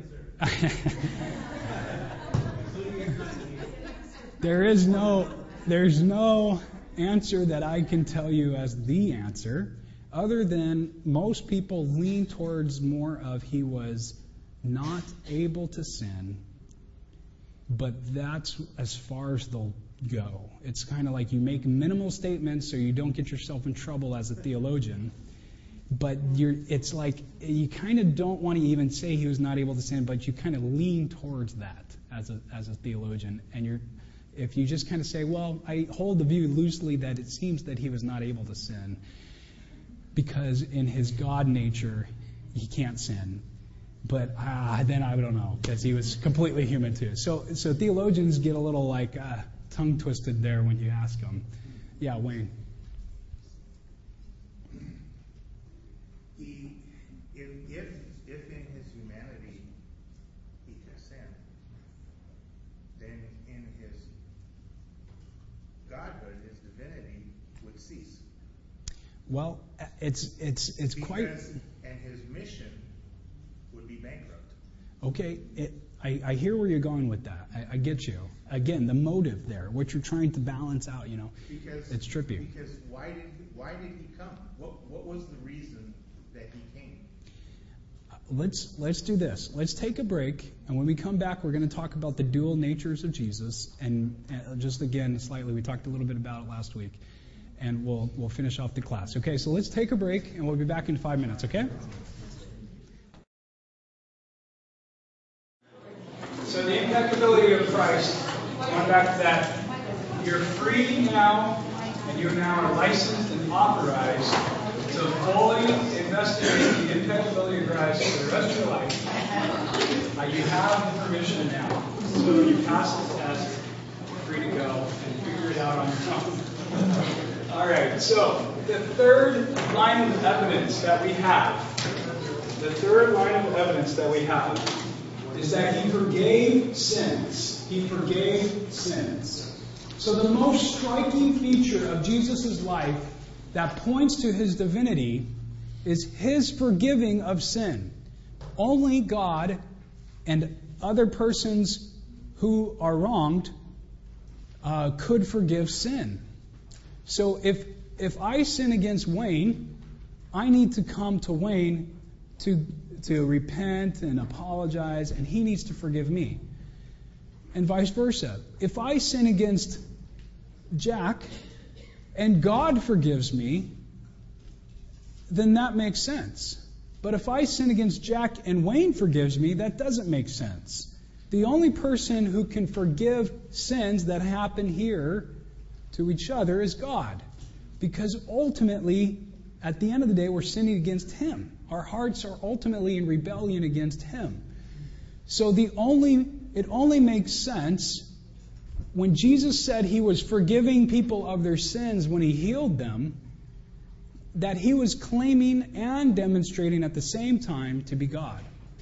There's no answer that I can tell you as the answer, other than most people lean towards more of he was not able to sin, but that's as far as they'll go. It's kind of like you make minimal statements so you don't get yourself in trouble as a theologian, but it's like you kind of don't want to even say he was not able to sin, but you kind of lean towards that as a theologian. And if you just kind of say, well, I hold the view loosely that it seems that he was not able to sin because in his God nature he can't sin. But then I don't know, because he was completely human too. So theologians get a little like tongue twisted there when you ask them. Yeah, Wayne. If in his humanity he could sin, then in his godhood, his divinity would cease. Well, it's quite. And his mission would be bankrupt. Okay, I hear where you're going with that. I get you. Again, the motive there, what you're trying to balance out, Because it's trippy. Because why did he come? What was the reason that he came? Let's do this. Let's take a break, and when we come back, we're going to talk about the dual natures of Jesus, and just again slightly, we talked a little bit about it last week, and we'll finish off the class. Okay, so let's take a break, and we'll be back in 5 minutes. Okay. So the impeccability of Christ, going back to that, you're free now, and you now are licensed and authorized to fully investigate the impeccability of Christ for the rest of your life. You have the permission now. So you pass the test, you're free to go and figure it out on your own. All right, so the third line of evidence that we have, is that he forgave sins. He forgave sins. So the most striking feature of Jesus' life that points to his divinity is his forgiving of sin. Only God and other persons who are wronged could forgive sin. So if I sin against Wayne, I need to come to Wayne to repent and apologize, and he needs to forgive me. And vice versa. If I sin against Jack and God forgives me, then that makes sense. But if I sin against Jack and Wayne forgives me, that doesn't make sense. The only person who can forgive sins that happen here to each other is God. Because ultimately, at the end of the day, we're sinning against Him. Our hearts are ultimately in rebellion against Him. So it only makes sense when Jesus said He was forgiving people of their sins when He healed them, that He was claiming and demonstrating at the same time to be God.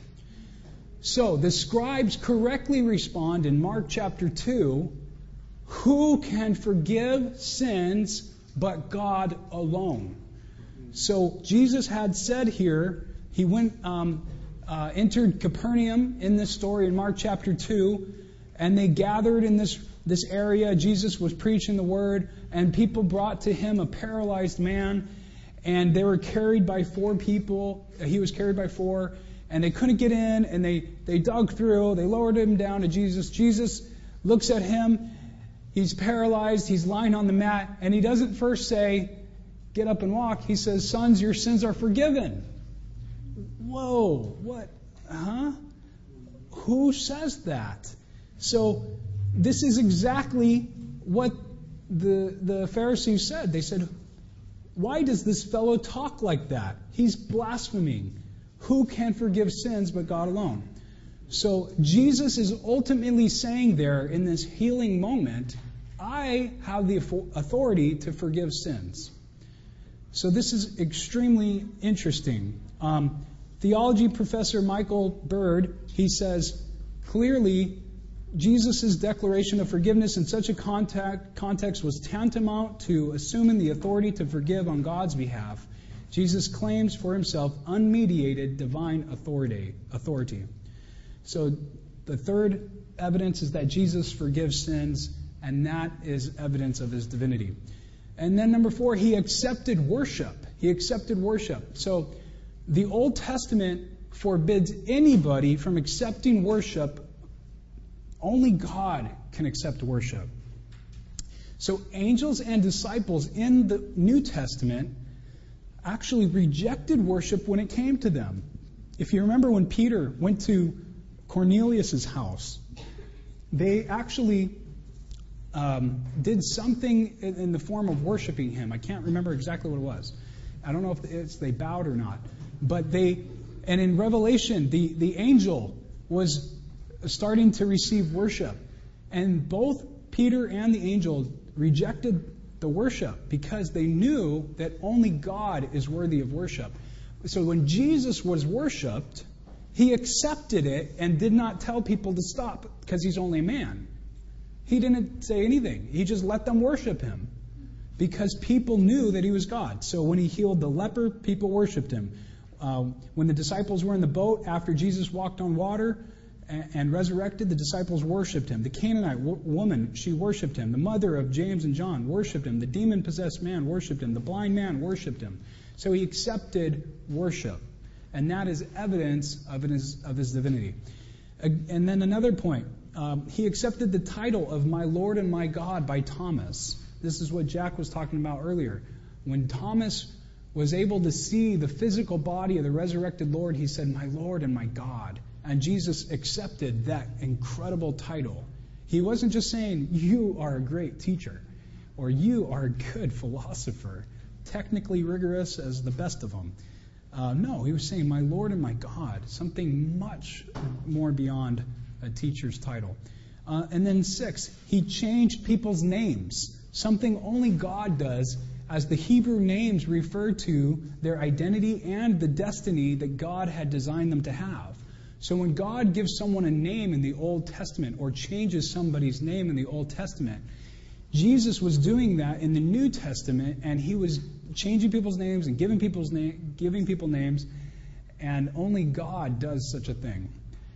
So the scribes correctly respond in Mark chapter 2, who can forgive sins but God alone? So Jesus had said here, He entered Capernaum in this story in Mark chapter 2, and they gathered in this area. Jesus was preaching the word, and people brought to Him a paralyzed man, and they were carried by 4 people. He was carried by 4, and they couldn't get in, and they dug through. They lowered him down to Jesus. Jesus looks at him. He's paralyzed. He's lying on the mat, and He doesn't first say, "Get up and walk." He says, "Sons, your sins are forgiven." Whoa, what? Huh? Who says that? So this is exactly what the Pharisees said. They said, "Why does this fellow talk like that? He's blaspheming. Who can forgive sins but God alone?" So Jesus is ultimately saying there in this healing moment, I have the authority to forgive sins. So this is extremely interesting. Theology professor Michael Bird, he says, clearly, Jesus' declaration of forgiveness in such a context was tantamount to assuming the authority to forgive on God's behalf. Jesus claims for Himself unmediated divine authority. So the third evidence is that Jesus forgives sins, and that is evidence of His divinity. And then number 4, He accepted worship. He accepted worship. So the Old Testament forbids anybody from accepting worship. Only God can accept worship. So angels and disciples in the New Testament actually rejected worship when it came to them. If you remember when Peter went to Cornelius' house, they actually did something in the form of worshiping him. I can't remember exactly what it was. I don't know if they bowed or not. But and in Revelation, the angel was starting to receive worship. And both Peter and the angel rejected the worship because they knew that only God is worthy of worship. So when Jesus was worshiped, he accepted it and did not tell people to stop because he's only a man. He didn't say anything. He just let them worship him because people knew that he was God. So when he healed the leper, people worshiped him. When the disciples were in the boat after Jesus walked on water and resurrected, the disciples worshiped him. The Canaanite woman, she worshiped him. The mother of James and John worshiped him. The demon-possessed man worshiped him. The blind man worshiped him. So he accepted worship. And that is evidence of his divinity. And then another point. He accepted the title of my Lord and my God by Thomas. This is what Jack was talking about earlier. When Thomas was able to see the physical body of the resurrected Lord, he said, my Lord and my God. And Jesus accepted that incredible title. He wasn't just saying, you are a great teacher, or you are a good philosopher, technically rigorous as the best of them. No, he was saying, my Lord and my God, something much more beyond a teacher's title. And then 6, he changed people's names, something only God does, as the Hebrew names refer to their identity and the destiny that God had designed them to have. So when God gives someone a name in the Old Testament or changes somebody's name in the Old Testament, Jesus was doing that in the New Testament, and he was changing people's names and giving people names, and only God does such a thing.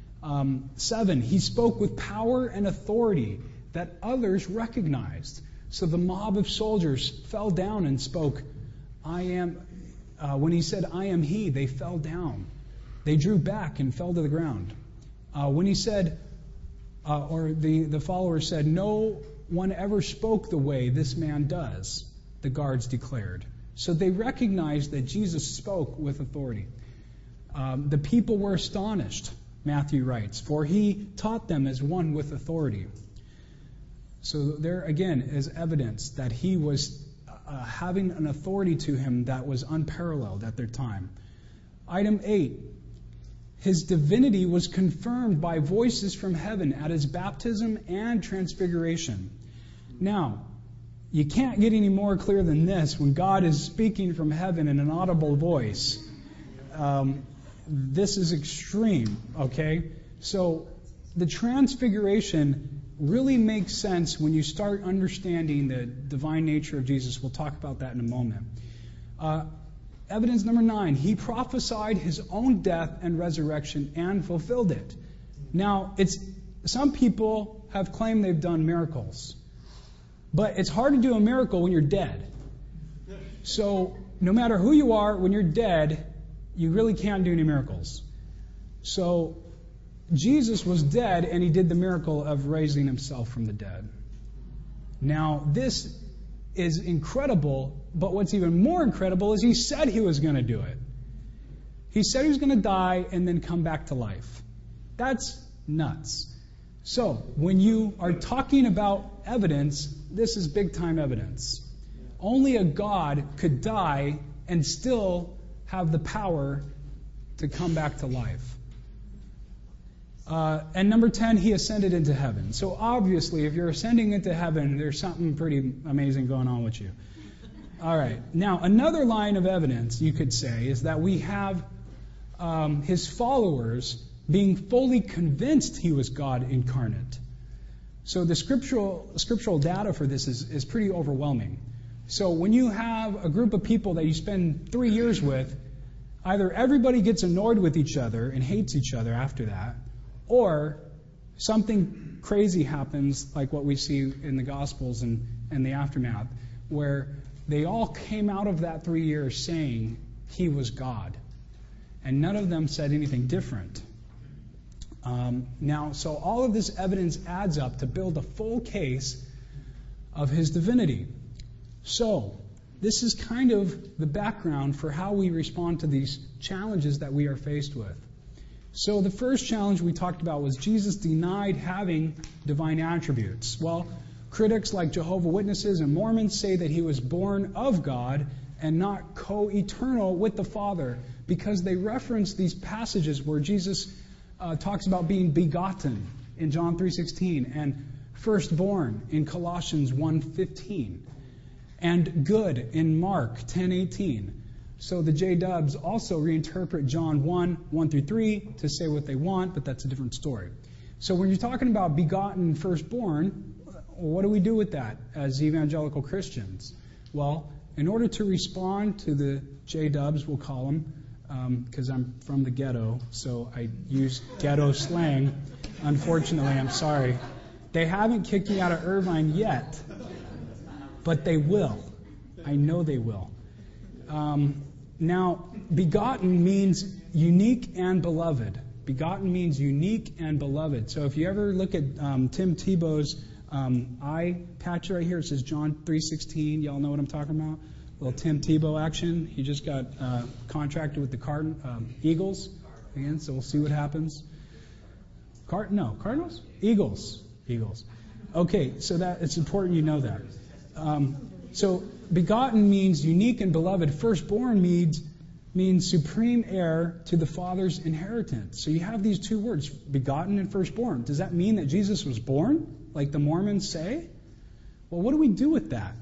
7, he spoke with power and authority that others recognized. So the mob of soldiers fell down and spoke, I am. When he said, I am he, they fell down. They drew back and fell to the ground. When he said, or the followers said, no one ever spoke the way this man does, the guards declared. So they recognized that Jesus spoke with authority. The people were astonished, Matthew writes, for he taught them as one with authority. So there again is evidence that he was having an authority to him that was unparalleled at their time. Item 8, his divinity was confirmed by voices from heaven at his baptism and transfiguration. Now, you can't get any more clear than this when God is speaking from heaven in an audible voice. This is extreme, okay? So the transfiguration really makes sense when you start understanding the divine nature of Jesus. We'll talk about that in a moment. Evidence number 9, he prophesied his own death and resurrection and fulfilled it. Now, some people have claimed they've done miracles, but it's hard to do a miracle when you're dead. So no matter who you are, when you're dead, you really can't do any miracles. So Jesus was dead, and he did the miracle of raising himself from the dead. Now, this is incredible, but what's even more incredible is he said he was going to do it. He said he was going to die and then come back to life. That's nuts. So, when you are talking about evidence, this is big-time evidence. Only a God could die and still have the power to come back to life. And number 10, he ascended into heaven. So obviously, if you're ascending into heaven, there's something pretty amazing going on with you. All right. Now, another line of evidence, you could say, is that we have his followers being fully convinced he was God incarnate. So the scriptural data for this is pretty overwhelming. So when you have a group of people that you spend 3 years with, either everybody gets annoyed with each other and hates each other after that, or something crazy happens like what we see in the Gospels and the aftermath, where they all came out of that 3 years saying he was God. And none of them said anything different. So all of this evidence adds up to build a full case of his divinity. So, this is kind of the background for how we respond to these challenges that we are faced with. So the first challenge we talked about was Jesus denied having divine attributes. Well, critics like Jehovah's Witnesses and Mormons say that he was born of God and not co-eternal with the Father, because they reference these passages where Jesus talks about being begotten in John 3:16 and firstborn in Colossians 1:15 and good in Mark 10:18. So the J-dubs also reinterpret John 1:1-3 to say what they want, but that's a different story. So when you're talking about begotten firstborn, what do we do with that as evangelical Christians? Well, in order to respond to the J-dubs, we'll call them, because I'm from the ghetto, so I use ghetto slang. Unfortunately, I'm sorry. They haven't kicked me out of Irvine yet, but they will. I know they will. Now, begotten means unique and beloved. Begotten means unique and beloved. So if you ever look at Tim Tebow's eye patch right here, it says John 3:16. Y'all know what I'm talking about? A little Tim Tebow action. He just got contracted with the Eagles again, so we'll see what happens. Cardinals? Eagles. Okay, so that it's important you know that. So begotten means unique and beloved. Firstborn means supreme heir to the Father's inheritance. So you have these two words, begotten and firstborn. Does that mean that Jesus was born, like the Mormons say? Well, what do we do with that?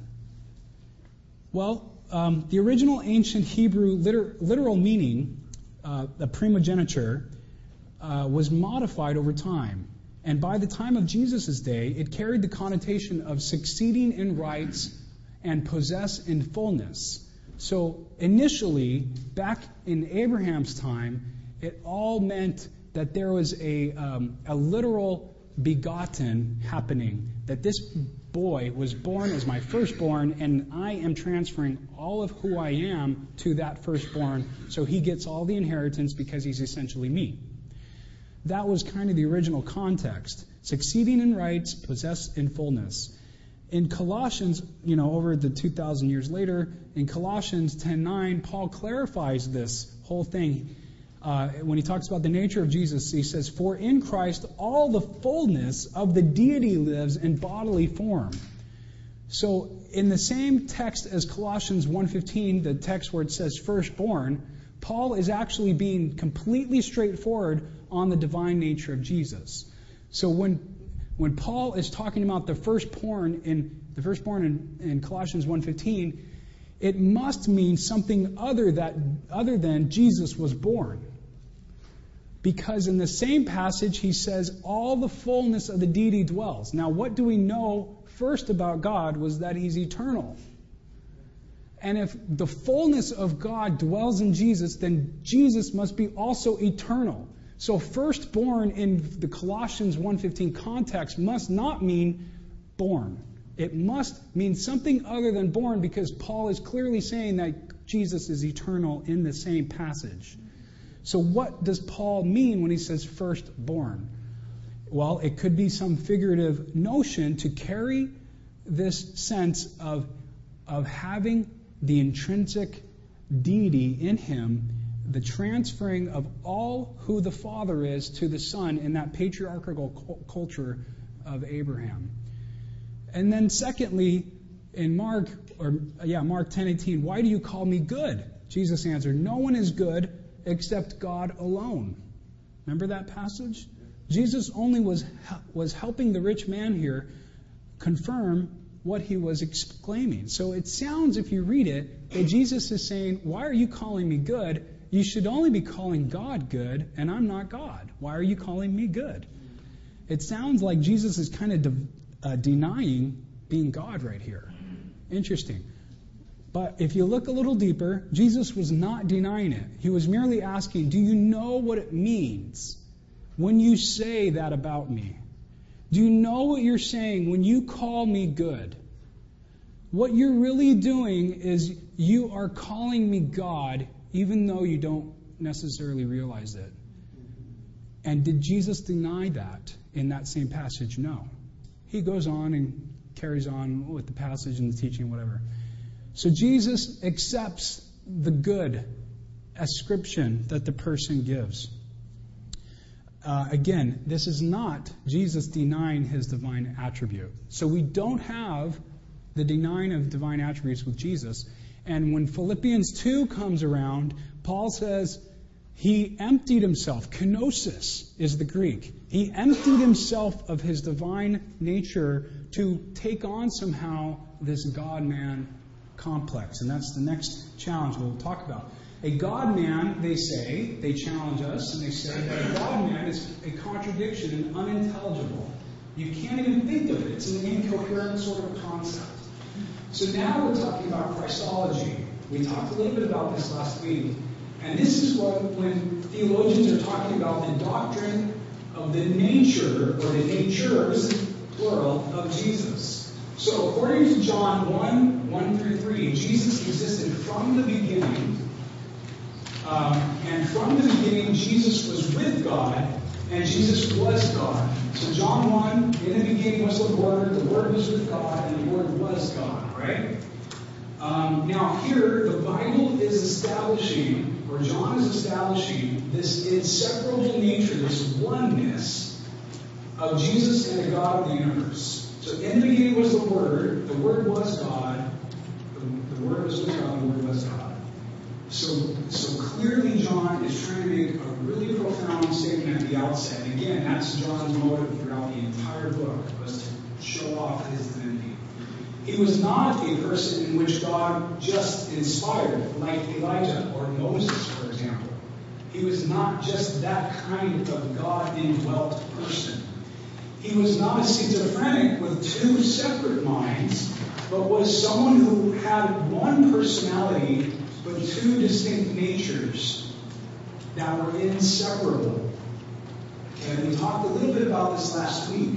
Well, the original ancient Hebrew literal meaning, the primogeniture, was modified over time. And by the time of Jesus' day, it carried the connotation of succeeding in rights and possess in fullness. So initially, back in Abraham's time, it all meant that there was a literal begotten happening, that this boy was born as my firstborn, and I am transferring all of who I am to that firstborn, so he gets all the inheritance because he's essentially me. That was kind of the original context. Succeeding in rights, possess in fullness. In Colossians, over the 2,000 years later, in Colossians 10:9, Paul clarifies this whole thing. When he talks about the nature of Jesus, he says, "For in Christ all the fullness of the deity lives in bodily form." So in the same text as Colossians 1:15, the text where it says firstborn, Paul is actually being completely straightforward on the divine nature of Jesus. So when Paul is talking about the firstborn in Colossians 1:15, it must mean something other than Jesus was born. Because in the same passage he says all the fullness of the deity dwells. Now what do we know first about God was that he's eternal. And if the fullness of God dwells in Jesus, then Jesus must be also eternal. So firstborn in the Colossians 1:15 context must not mean born. It must mean something other than born, because Paul is clearly saying that Jesus is eternal in the same passage. So what does Paul mean when he says firstborn? Well, it could be some figurative notion to carry this sense of having the intrinsic deity in him, the transferring of all who the Father is to the Son in that patriarchal culture of Abraham. And then secondly, in Mark 10:18, "Why do you call me good?" Jesus answered, "No one is good except God alone." Remember that passage? Jesus only was helping the rich man here confirm what he was exclaiming. So it sounds, if you read it, that Jesus is saying, "Why are you calling me good? You should only be calling God good, and I'm not God. Why are you calling me good?" It sounds like Jesus is kind of denying being God right here. Interesting. But if you look a little deeper, Jesus was not denying it. He was merely asking, "Do you know what it means when you say that about me? Do you know what you're saying when you call me good? What you're really doing is you are calling me God, even though you don't necessarily realize it." And did Jesus deny that in that same passage? No. He goes on and carries on with the passage and the teaching, whatever. So Jesus accepts the good ascription that the person gives. Again, this is not Jesus denying his divine attribute. So we don't have the denying of divine attributes with Jesus. And when Philippians 2 comes around, Paul says he emptied himself. Kenosis is the Greek. He emptied himself of his divine nature to take on somehow this God-man complex. And that's the next challenge we'll talk about. A God-man, they challenge us, and they say that a God-man is a contradiction and unintelligible. You can't even think of it. It's an incoherent sort of concept. So now we're talking about Christology. We talked a little bit about this last week. And this is when theologians are talking about the doctrine of the nature, or the natures, plural, of Jesus. So according to John 1 through 3, Jesus existed from the beginning. And from the beginning, Jesus was with God, and Jesus was God. So John 1, in the beginning was the Word was with God, and the Word was God, right? Now here, the Bible is establishing, or John is establishing, this inseparable nature, this oneness of Jesus and the God of the universe. So in the beginning was the Word was God, the Word was with God, the Word was God. So clearly John is trying to make a really profound statement at the outset. And again, that's John's motive throughout the entire book, was to show off his divinity. He was not a person in which God just inspired, like Elijah or Moses, for example. He was not just that kind of God-indwelt person. He was not a schizophrenic with two separate minds, but was someone who had one personality but two distinct natures that were inseparable. And we talked a little bit about this last week.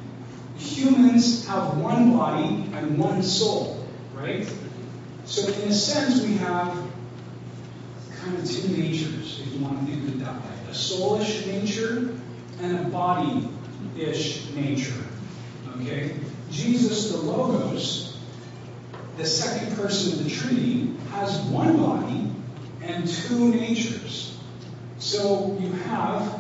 Humans have one body and one soul, right? So in a sense, we have kind of two natures, if you want to think of it that way. A soulish nature and a body-ish nature. Okay? Jesus, the Logos, the second person of the Trinity, has one body and two natures. So you have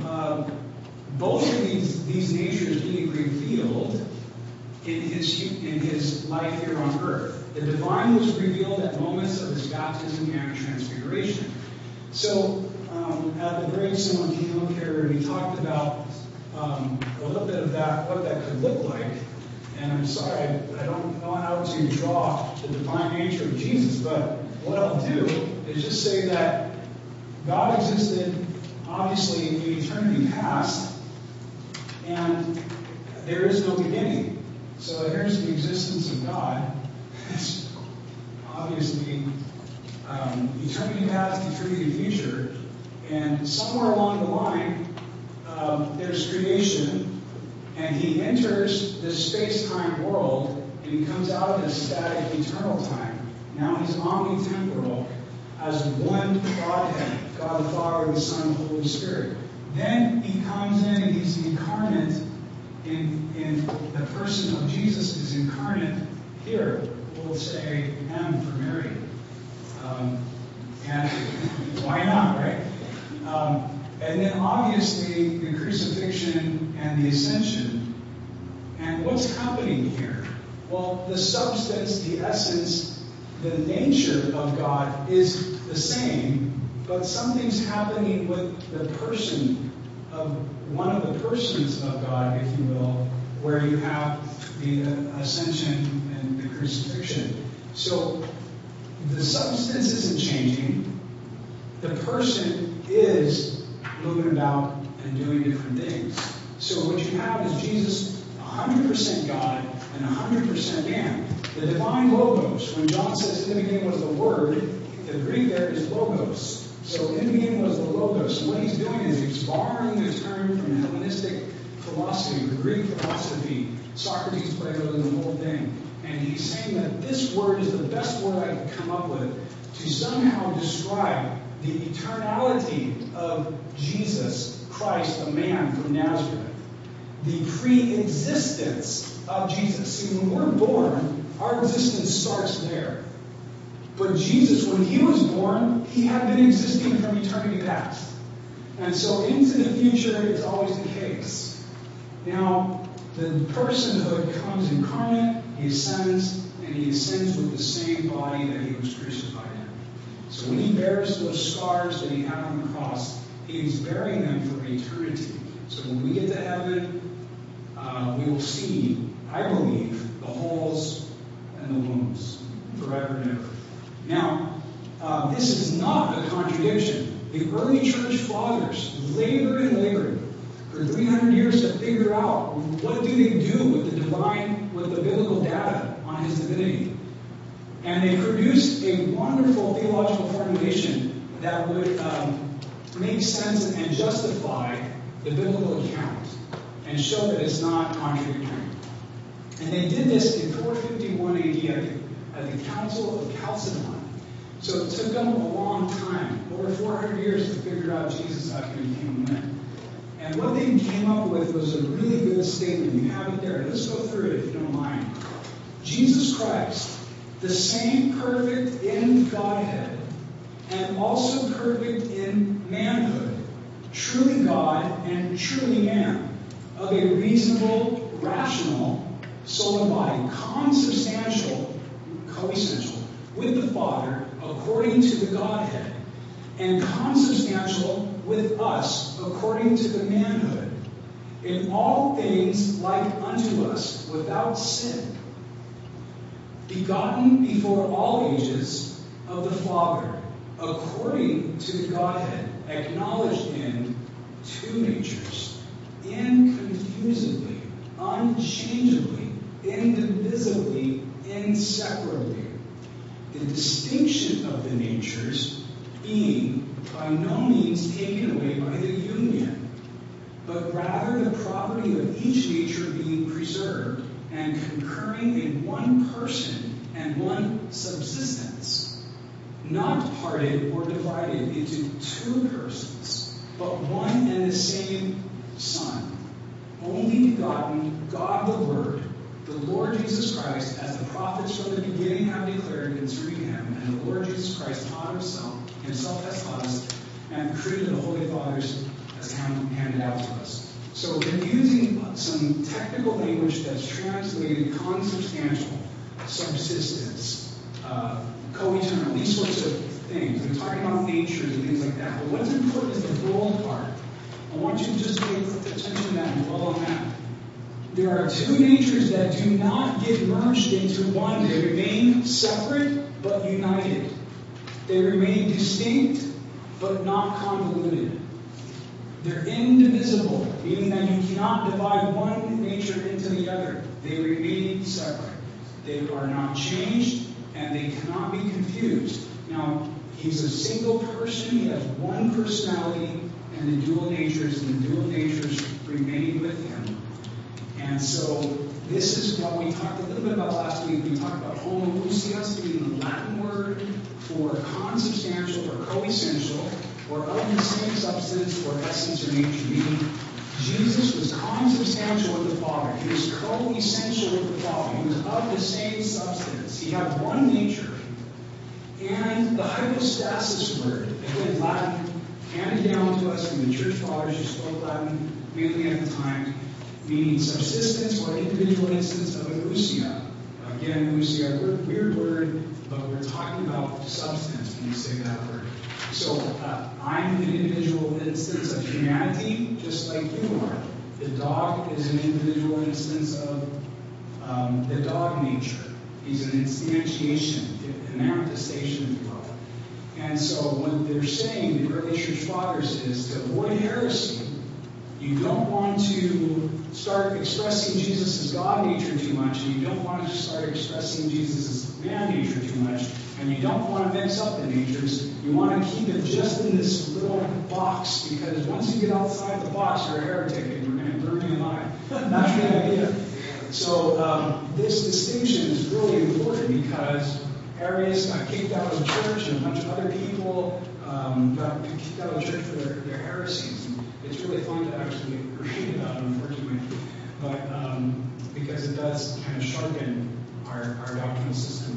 both of these natures being revealed in his life here on earth. The divine was revealed at moments of his baptism and transfiguration. So at the Great Simon Kingdom here, we talked about a little bit of that, what that could look like. And I'm sorry, I don't know how to draw the divine nature of Jesus, but what I'll do is just say that God existed, obviously, in eternity past, and there is no beginning. So here's the existence of God. It's obviously eternity past, eternity future, and somewhere along the line, there's creation. And he enters this space-time world, and he comes out of this static eternal time. Now he's omnitemporal as one Godhead, God the Father, the Son, and the Holy Spirit. Then he comes in, and he's incarnate in the person of Jesus is incarnate here. We'll say M for Mary. And why not, right? And then obviously the crucifixion and the ascension. And what's happening here? Well, the substance, the essence, the nature of God is the same, but something's happening with the person of one of the persons of God, if you will, where you have the ascension and the crucifixion. So the substance isn't changing. The person is moving about and doing different things. So what you have is Jesus 100% God and 100% man. The divine Logos, when John says in the beginning was the Word, the Greek there is Logos. So in the beginning was the Logos. And what he's doing is he's borrowing the term from Hellenistic philosophy, the Greek philosophy, Socrates, Plato, and the whole thing. And he's saying that this word is the best word I could come up with to somehow describe the eternality of Jesus Christ, the man from Nazareth. The pre-existence of Jesus. See, when we're born, our existence starts there. But Jesus, when he was born, he had been existing from eternity past. And so into the future is always the case. Now, the personhood comes incarnate, he ascends, and he ascends with the same body that he was crucified in. So when he bears those scars that he had on the cross, he's bearing them for eternity. So when we get to heaven, we will see, I believe, the holes and the wounds forever and ever. Now, this is not a contradiction. The early church fathers labored and labored for 300 years to figure out what do they do with the divine, with the biblical data on his divinity. And they produced a wonderful theological formulation that would make sense and justify the biblical account and show that it's not contradictory. And they did this in 451 AD at the Council of Chalcedon. So it took them a long time, over 400 years, to figure out Jesus after he became man. And what they came up with was a really good statement. You have it there. Let's go through it if you don't mind. Jesus Christ, the same perfect in Godhead, and also perfect in manhood, truly God and truly man, of a reasonable, rational, soul and body, consubstantial, coessential, with the Father, according to the Godhead, and consubstantial with us, according to the manhood, in all things like unto us, without sin, begotten before all ages of the Father, according to the Godhead, acknowledged in two natures, inconfusedly, unchangeably, indivisibly, inseparably. The distinction of the natures being by no means taken away by the union, but rather the property of each nature being preserved and concurring in one person and one subsistence, not parted or divided into two persons, but one and the same Son, only begotten, God the Word, the Lord Jesus Christ, as the prophets from the beginning have declared concerning him, and the Lord Jesus Christ taught himself has taught us, and created the Holy Fathers as handed out to us. So we're using some technical language that's translated consubstantial, subsistence, co-eternal, these sorts of things. We're talking about natures and things like that. But what's important is the bold part. I want you to just pay attention to that and dwell on that. There are two natures that do not get merged into one. They remain separate but united. They remain distinct but not convoluted. They're indivisible, meaning that you cannot divide one nature into the other. They remain separate. They are not changed, and they cannot be confused. Now, he's a single person. He has one personality and the dual natures, and the dual natures remain with him. And so this is what we talked a little bit about last week. We talked about homoousios being the Latin word for consubstantial or coessential, or of the same substance or essence or nature. Meaning, Jesus was consubstantial with the Father. He was coessential with the Father. He was of the same substance. He had one nature. And the hypostasis word, again, Latin, handed down to us from the church fathers who spoke Latin mainly at the time, meaning subsistence or individual instance of an ousia. Again, ousia, weird word, but we're talking about substance when we say that word. So I'm an individual instance of humanity, just like you are. The dog is an individual instance of the dog nature. He's an instantiation, a manifestation, if you will. And so what they're saying, the early church fathers, is to avoid heresy. You don't want to start expressing Jesus' God nature too much, and you don't want to start expressing Jesus' man nature too much, and you don't want to mix up the natures. You want to keep it just in this little box, because once you get outside the box, you're a heretic, and we're going to burn you alive. That's the idea. So this distinction is really important, because Arius got kicked out of the church, and a bunch of other people got kicked out of the church for their heresies. And it's really fun to actually read about it, unfortunately, but because it does kind of sharpen our doctrinal system.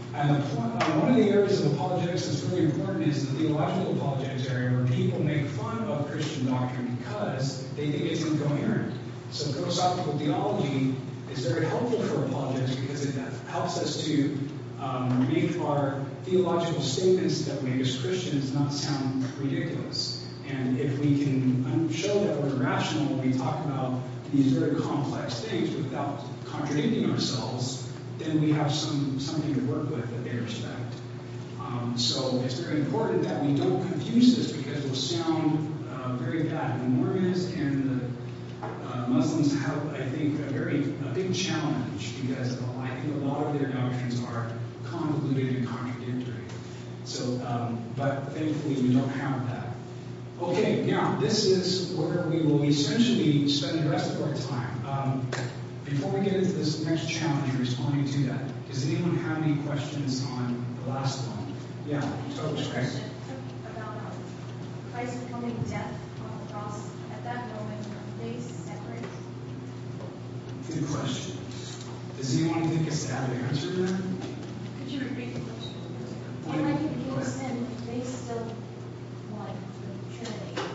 And one of the areas of apologetics that's really important is the theological apologetics area, where people make fun of Christian doctrine because they think it's incoherent. So philosophical theology is very helpful for apologetics because it helps us to make our theological statements that we make as Christians not sound ridiculous. And if we can show that we're rational when we talk about these very complex things without contradicting ourselves, then we have something to work with that they respect. So it's very important that we don't confuse this because it will sound very bad. The Mormons and the Muslims have, I think, a big challenge because I think a lot of their doctrines are convoluted and contradictory. So, but thankfully we don't have that. Okay, now this is where we will essentially spend the rest of our time. Before we get into this next challenge, responding to that, does anyone have any questions on the last one? Yeah, so it's great. About Christ becoming death on the cross. At that moment, they separate. Good question. Does anyone think it's to have an answer to that? Could you repeat the question? When he became sin, they still like the Trinity.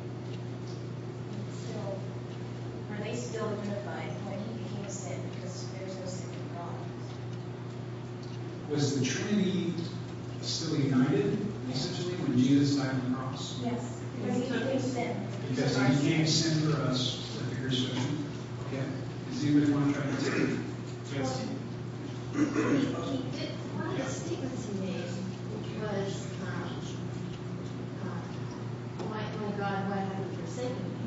Were they still unified when he became sin? Because there's no sin in God. Was the Trinity still united, essentially, when Jesus died on the cross? Yes, because he became sin. Because he became sin for us with the crucifixion. Okay. Does anybody want to try to take it? Yes. He did one of the statements he made, which was, my God, why have you forsaken me?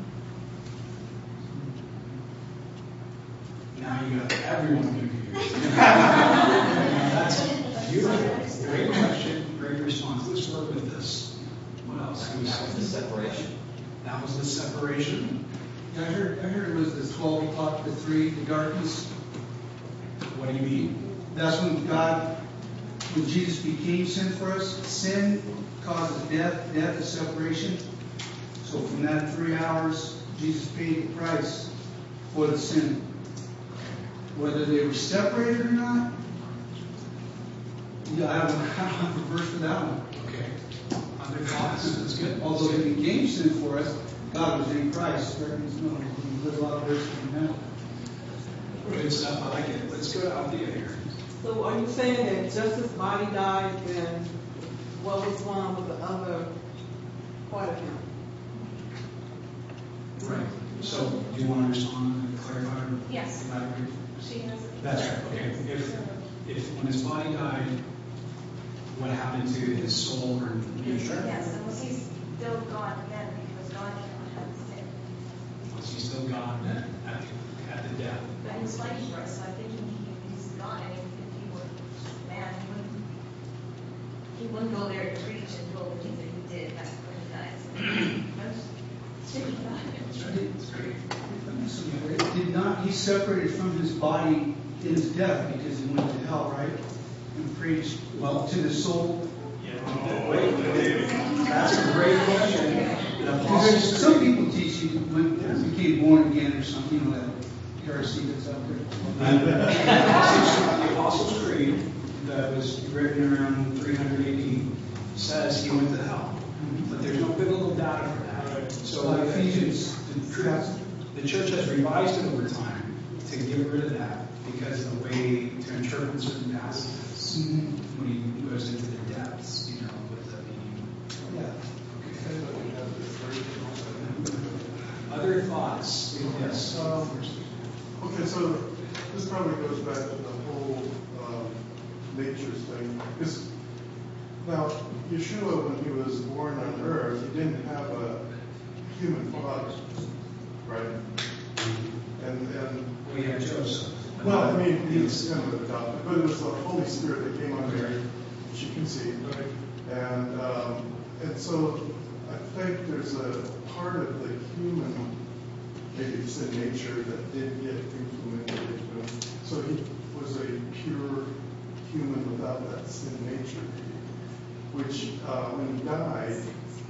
Now you got everyone confused. That's beautiful. Great question. Great response. Let's work with this. What else? That was the separation. That was the separation. Yeah, I heard it was the 12 o'clock to 3, the darkness. What do you mean? That's when Jesus became sin for us. Sin causes death. Death is separation. So from that 3 hours, Jesus paid the price for the sin. Whether they were separated or not, yeah, I don't have a verse for that one. Okay. Other thoughts? That's good. Although he became sin for us, God was in Christ. There's a lot of verses in that. Good stuff. I like it. Let's go to Althea here. So are you saying that just his body died, then what was wrong with the other part of him? Right. So do you want to respond and clarify? Yes. Elaborate? She has it. That's right. Okay. If when his body died, what happened to his soul or nature? Yes, and was he still God then because God cannot have sin? Was he still God then at the death? But he was fighting for us, so I think he's God. I mean, if he were man, he wouldn't go there to preach and do all the things that he did back when he died. So, That's right. That's great. Did not he separated from his body in his death because he went to hell, right? And preached to the soul. Wait. That's a great question. Because some people teach you when you became born again or something, you know, that heresy that's out there. The Apostles' Creed that was written around 300 AD says he went to hell. But there's no biblical data for that. So Ephesians, the church has revised it over time to get rid of that because of the way to interpret certain passages when he goes into the depths, with the meaning. Yeah. Other thoughts? Yes. Okay, so this probably goes back to the whole natures thing. Because now, Yeshua, when he was born on earth, he didn't have a human father, right? And we have Joseph. Well, I mean, he was kind of adopted, but it was the Holy Spirit that came on Mary, she conceived, right? And so I think there's a part of the human, maybe it's the nature that did get implemented into him. So he was a pure human without that sin nature, which when he died,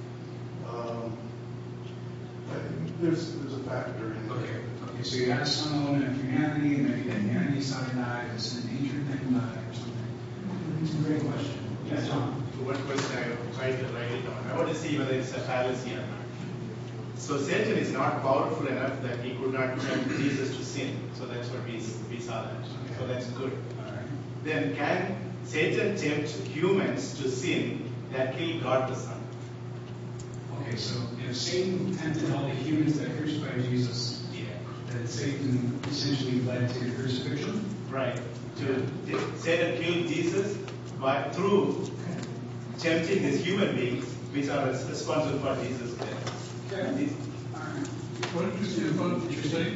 I think there's a factor in there. Okay, so you had some element of humanity, and maybe the humanity side died, the sin nature thing died, or something. It's a great question. Yeah, John. One question I tried to write it down. I want to see whether it's a fallacy or not. So Satan is not powerful enough that he could not tempt Jesus to sin. So that's what we saw that. Okay. So that's good. All right. Then can Satan tempt humans to sin that kill God the Son? Okay, so if Satan tempted all the humans that crucified Jesus, then Satan essentially led to crucifixion? Right. Satan killed Jesus through tempting these human beings which are responsible for Jesus' death. Okay. What did you say about what you say?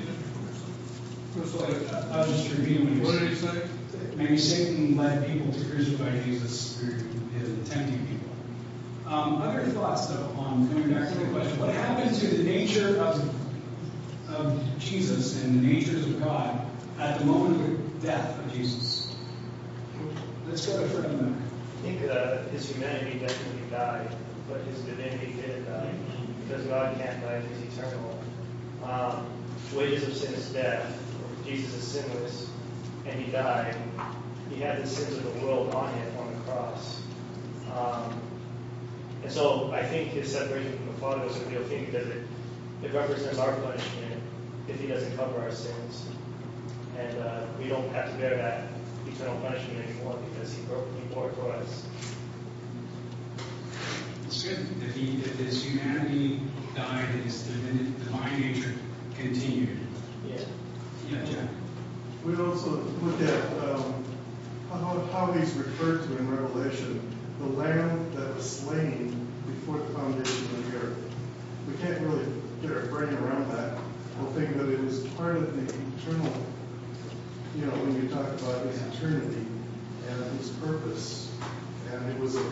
I'll just review what What did he say? Maybe Satan led people to crucify Jesus through his tempting people. Other thoughts, though, on coming back to the question, what happened to the nature of Jesus and the natures of God at the moment of the death of Jesus? Let's go to Fred on that. I think his humanity definitely died, but his divinity didn't die, because God can't die, he's eternal. Wages of sin is death. Jesus is sinless, and he died. He had the sins of the world on him on the cross. And so I think his separation from the Father was a real thing, because it represents our punishment if he doesn't cover our sins. And we don't have to bear that eternal punishment anymore, because he bore it for us. It's good. If his humanity died, his divine nature continued. Yeah. Yeah, Jack. We also look at how he's referred to in Revelation, the Lamb that was slain before the foundation of the earth. We can't really get our brain around that. We'll think that it was part of the eternal, when you talk about his eternity and his purpose. And it was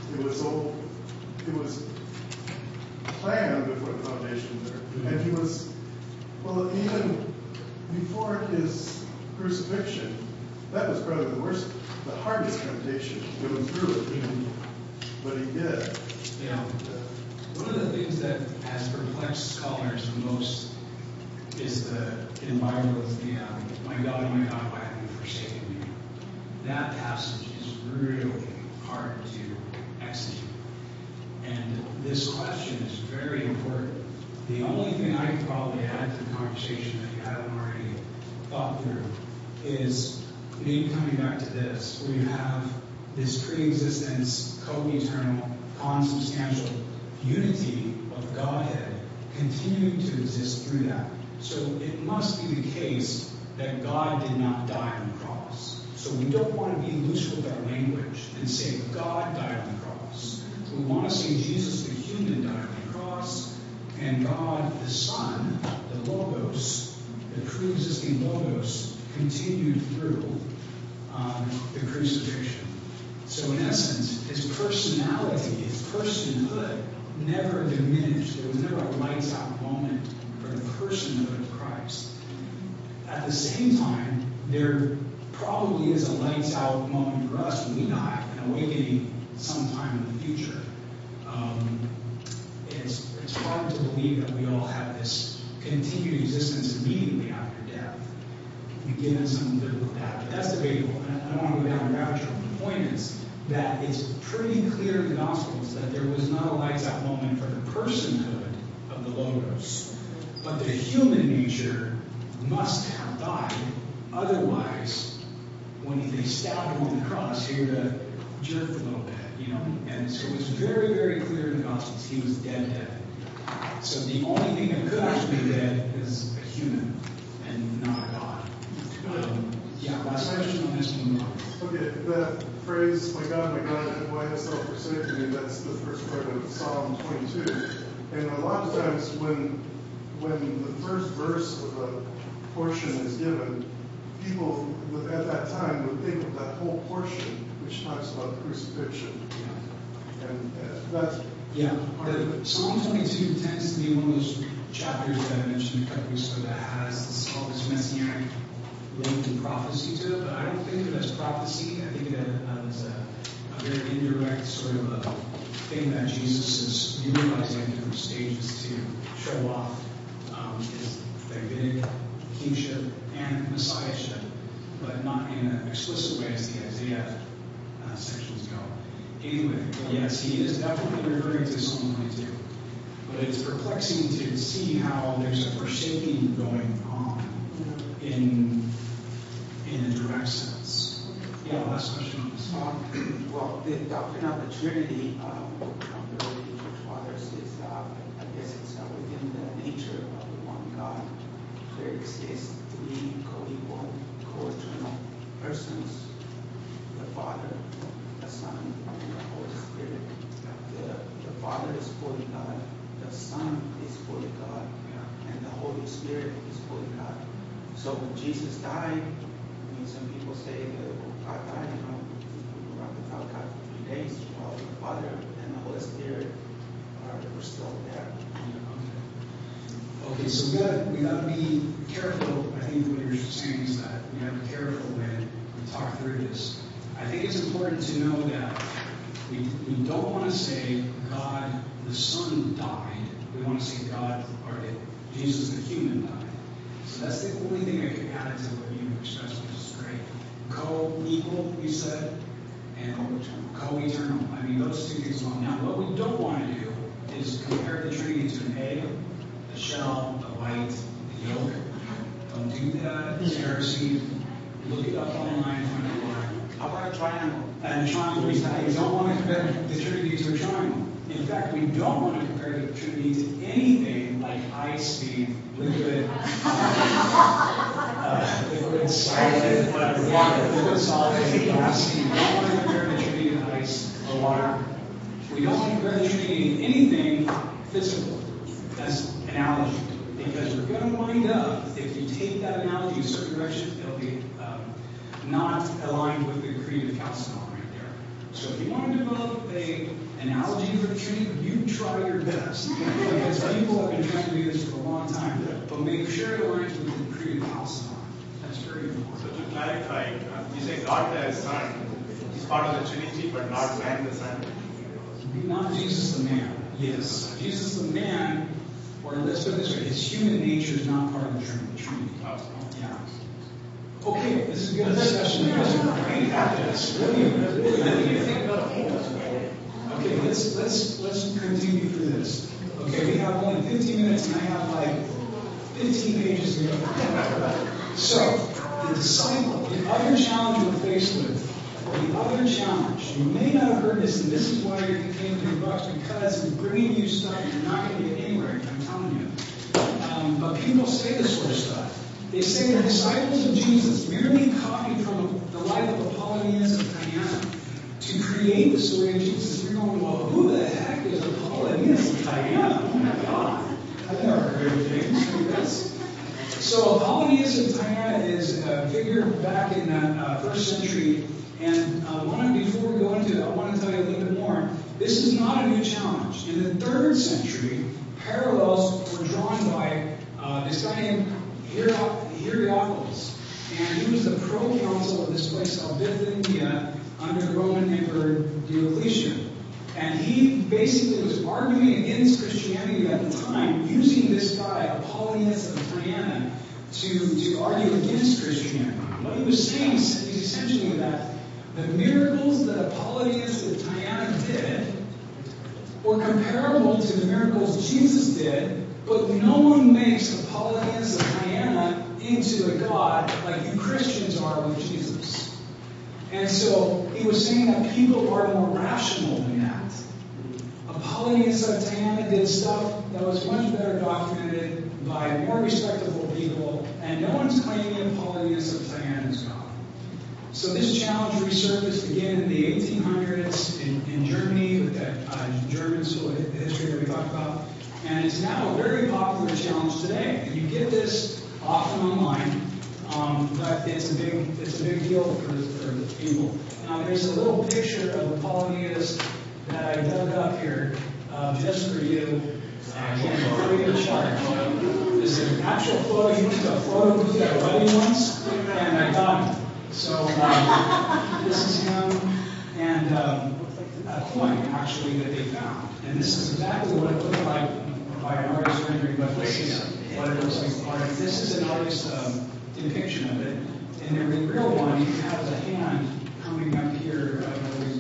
planned before the foundation of the earth. Mm-hmm. And he was, even before his crucifixion, that was probably the hardest temptation to go through it. Mm-hmm. But he did. Yeah. One of the things that has perplexed scholars the most is in the Bible is my God, why have you forsaken me? That passage is really hard to exegete. And this question is very important. The only thing I could probably add to the conversation that you haven't already thought through is maybe coming back to this, where you have this pre-existence, co-eternal, consubstantial unity of the Godhead continuing to exist through that. So it must be the case that God did not die on the cross. So we don't want to be loose with our language and say God died on the cross. We want to say Jesus the human died on the cross, and God the Son, the Logos, the pre-existing Logos, continued through the crucifixion. So in essence, his personality, his personhood never diminished. There was never a lights out moment for the personhood of Christ. At the same time, there probably is a lights out moment for us when we die, an awakening sometime in the future. It's hard to believe that we all have this continued existence immediately after death. We given some biblical data, but that's debatable. I don't want to go down the rabbit trail. The point is that it's pretty clear in the Gospels that there was not a lights out moment for the personhood of the Logos, but the human nature must have died. Otherwise, when they stabbed him on the cross, he would have jerked a little bit, And so it's very, very clear in the Gospels he was dead. So the only thing that could actually be dead is a human and not a God. Last question on this one. Okay, that phrase, my God, why hast thou forsaken me? That's the first part of Psalm 22. And a lot of times when the first verse of a portion is given, people at that time would think of that whole portion, which talks about the crucifixion. And that's part of it. Psalm 22 tends to be one of those chapters that I mentioned a couple weeks ago that has all this messianic link and prophecy to it, but I don't think of it as prophecy. I think of it as a very indirect sort of a thing that Jesus is utilizing in different stages to show off his Davidic kingship and messiahship, but not in an explicit way as the Isaiah sections go. Anyway, but yes, he is definitely referring to Psalm 22. But it's perplexing to see how there's a forsaking going on in a direct sense. Yeah, last question. Well, the doctrine of the Trinity from the early church fathers is, I guess it's within the nature of the one God. There exists three co-equal, co-eternal persons: the Father, the Son, and the Holy Spirit. The Father is fully God, the Son is fully God, and the Holy Spirit is fully God. So when Jesus died, I mean, some people say that God died, without God for 3 days. Well, the Father and the Holy Spirit were still there. Okay, so we got to be careful. I think what you're saying is that we have to be careful when we talk through this. I think it's important to know that we don't want to say God the Son died. We want to say God, or Jesus the human died. So that's the only thing I could add to what you expressed, which is great. Co-equal, you said, and co-eternal. I mean, those two things alone. Now, what we don't want to do is compare the Trinity to an egg, the shell, the white, the yolk. Don't do that. It's heresy. Look it up online, find out why. How about a triangle? And a triangle, we don't want to compare the Trinity to a triangle. In fact, we don't want to compare the Trinity to anything like ice, being liquid, liquid, solid, water, liquid, solid, gas. We don't want to compare the Trinity to ice or water. We don't want to compare the Trinity to anything physical as analogy, because we're going to wind up, if you take that analogy in a certain direction, it'll be not aligned with the Creed of Chalcedon right there. So if you want to develop an analogy for the Trinity, you try your best. Because people have been trying to do this for a long time. But make sure it aligns with the Creed of Chalcedon. That's very important. So to clarify, you say God the Son is part of the Trinity, but not man the Son? Not Jesus the man. Yes. Jesus the man, or let's put it this way, his human nature is not part of the Trinity. Yeah. Okay, this is a good discussion. You guys are great at this. Really. Okay, let's continue through this. Okay, we have only 15 minutes and I have like 15 pages to go. So, the disciple, the other challenge we're faced with, the other challenge, you may not have heard this, and this is why you're came to the books, because it's bringing you stuff you're not going to get anywhere, I'm telling you. But people say this sort of stuff. They say the disciples of Jesus merely copied from the life of Apollonius of Tyana to create the story of Jesus. You're going, well, who the heck is Apollonius of Tyana? Oh my God. I've never heard of things like this. So Apollonius of Tyana is a figure back in the first century. And before we go into it, I want to tell you a little bit more. This is not a new challenge. In the 3rd century, parallels were drawn by this guy named Hierapolis. And he was the proconsul of this place called Bithynia under the Roman Emperor Diocletian. And he basically was arguing against Christianity at the time, using this guy, Apollonius of Tyana, to argue against Christianity. What he was saying is essentially that the miracles that Apollonius of Tyana did were comparable to the miracles Jesus did, but no one makes Apollonius of Tyana into a god like you Christians are with Jesus. And so he was saying that people are more rational than that. Apollonius of Tyana did stuff that was much better documented by more respectable people, and no one's claiming Apollonius of Tyana is God. So this challenge resurfaced again in the 1800s in Germany with that German school of history that we talked about. And it's now a very popular challenge today. And you get this often online, but it's a big deal for the people. Now there's a little picture of Apollonius that I dug up here just for you. For you to chart. This is an actual photo. He went to a photo booth at a wedding once, and I got him. So this is him and a coin actually that they found. And this is exactly what it looked like by an artist rendering, but this is what it looks like. This is an artist depiction of it. And the real one, he has a hand coming up here. I don't know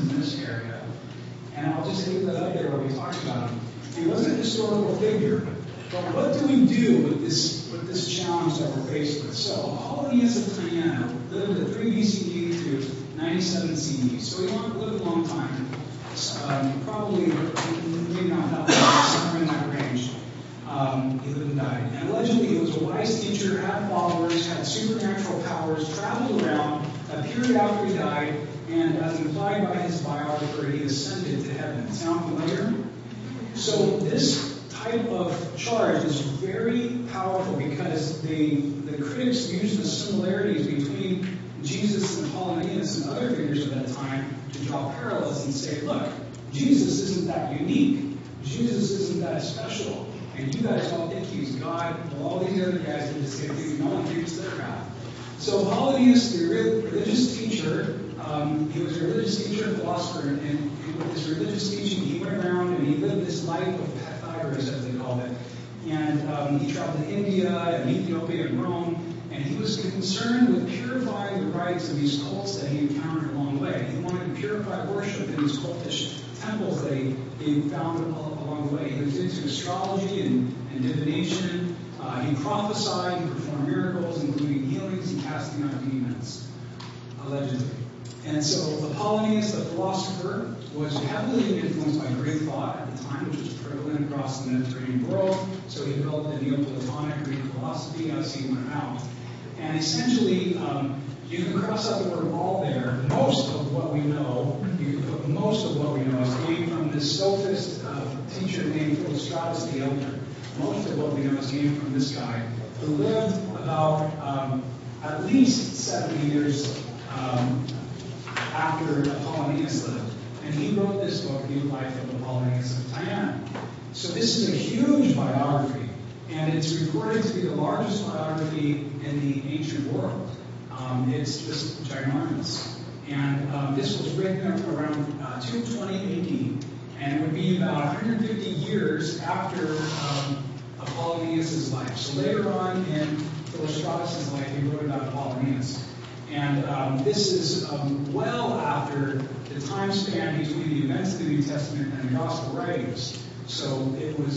in this area. And I'll just leave that up there where we talked about him. He wasn't a historical figure. But what do we do with this challenge that we're faced with? So Apollonius of Tyana lived at 3 BCE to 97 CE. So he lived a long time. Probably, maybe not that long, somewhere in that range. He lived and died. And allegedly he was a wise teacher, had followers, had supernatural powers, traveled around, appeared after he died, and as implied by his biographer, he ascended to heaven. Sound familiar? So this type of charge is very powerful because the critics use the similarities between Jesus and Apollonius and other figures of that time to draw parallels and say, look, Jesus isn't that unique. Jesus isn't that special. And you guys all think he's God. Well, all these other guys did the same thing. No one thinks they're God. So Apollonius, the religious teacher, he was a religious teacher and philosopher, and with his religious teaching, he went around and he lived this life of Pythagoras, as they called it. And he traveled to India and Ethiopia and Rome, and he was concerned with purifying the rites of these cults that he encountered along the way. He wanted to purify worship in these cultish temples that he found along the way. He was into astrology and divination. He prophesied, he performed miracles, including healings and casting out demons, allegedly. And so Apollonius, the philosopher, was heavily influenced by Greek thought at the time, which was prevalent across the Mediterranean world. So he developed the Neoplatonic Greek philosophy as he went out. And essentially, you can cross out the word all there. Most of what we know, you can put most of what we know is gained from this sophist teacher named Philostratus the Elder. Most of what we know is gained from this guy who lived about at least 70 years after Apollonius lived. And he wrote this book, The Life of Apollonius of Tyana. So this is a huge biography, and it's reported to be the largest biography in the ancient world. It's just ginormous. And this was written around 220 AD, and it would be about 150 years after Apollonius' life. So later on in Philostratus' life, he wrote about Apollonius. And this is well after the time span between the events of the New Testament and the Gospel writings. So it was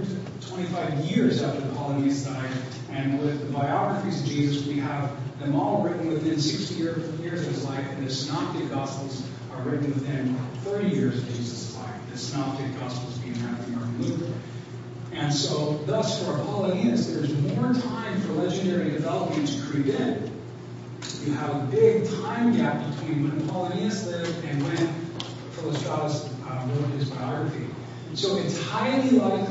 125 years after Apollonius died. And with the biographies of Jesus, we have them all written within 60 years of his life. And the Synoptic Gospels are written within 30 years of Jesus' life. The Synoptic Gospels being Matthew, Mark, and Luke. And so, thus, for Apollonius, there's more time for legendary development to creep in. You have a big time gap between when Apollonius lived and when Philostratus wrote his biography. So it's highly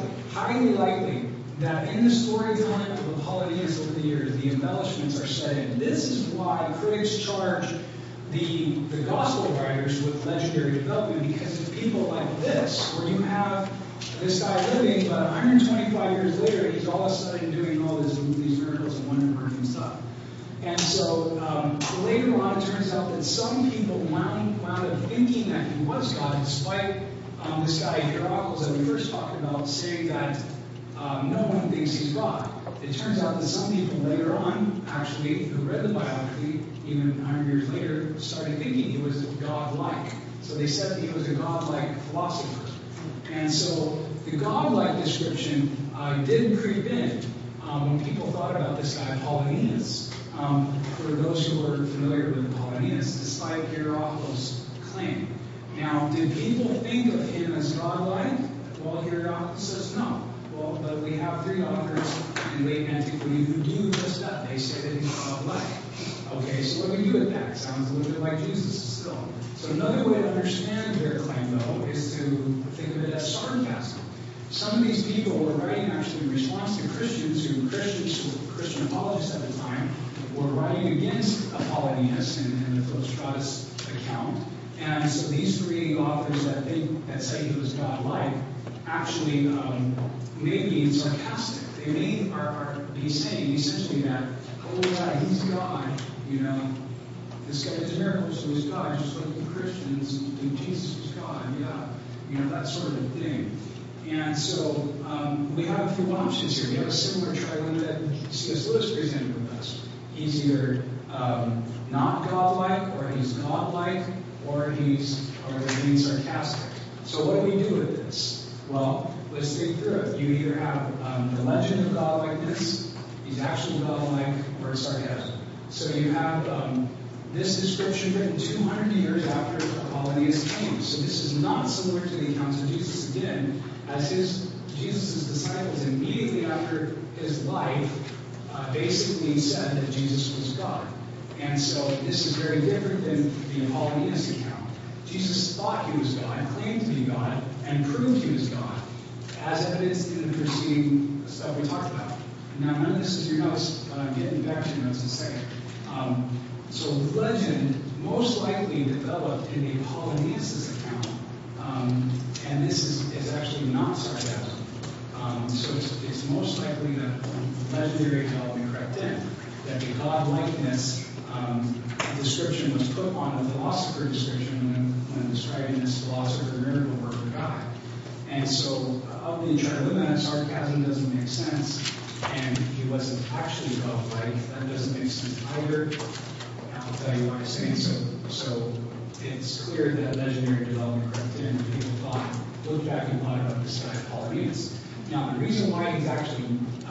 likely that in the storytelling of Apollonius over the years, the embellishments are set in. This is why critics charge the gospel writers with legendary development, because of people like this, where you have this guy living, but 125 years later, he's all of a sudden doing all these miracles and wonder-working stuff. And so later on, it turns out that some people wound up thinking that he was God, despite this guy Heracles that we first talked about saying that no one thinks he's God. It turns out that some people later on, actually, who read the biography, even 100 years later, started thinking he was God-like. So they said he was a God-like philosopher. And so the God-like description did creep in when people thought about this guy Apollonius. For those who are familiar with Apollonius, despite Heracles' claim. Now, did people think of him as God-like? Well, Heracles says no. Well, but we have 3 authors in late antiquity who do just that. They say that he's God-like. Okay, so what do we do with that? Sounds a little bit like Jesus still. So another way to understand their claim, though, is to think of it as sarcasm. Some of these people were writing actually in response to Christians who were Christian apologists at the time, were writing against Apollonius in the Philostratus account. And so these 3 authors that say he was God-like actually may be sarcastic. They may be saying essentially that, oh yeah, he's God, you know. This guy does miracles, so he's God, just like the Christians think Jesus was God, yeah. You know, that sort of thing. And so we have a few options here. We have a similar trilemma that C.S. Lewis presented with us. He's either not godlike, or he's godlike, or he's or they're being sarcastic. So what do we do with this? Well, let's think through it. You either have the legend of godlikeness, he's actually godlike, or it's sarcasm. So you have this description written 200 years after Apollonius came. So this is not similar to the accounts of Jesus again, as Jesus' disciples immediately after his life basically said that Jesus was God. And so this is very different than the Apollonius account. Jesus thought he was God, claimed to be God, and proved he was God, as evidenced in the preceding stuff we talked about. Now, none of this is your notes. I'm getting back to your notes in a second. So legend most likely developed in the Apollonius account, and this is actually not sarcasm. So it's most likely that legendary development crept in, that the godlikeness description was put on the philosopher description when describing this philosopher miracle worker guy. And so of the Triluma, sarcasm doesn't make sense, and he wasn't actually godlike. That doesn't make sense either. I'll tell you why I'm saying so. It's clear that legendary development crept in, and people looked back and thought about this guy Apollonius. Now, the reason why he's actually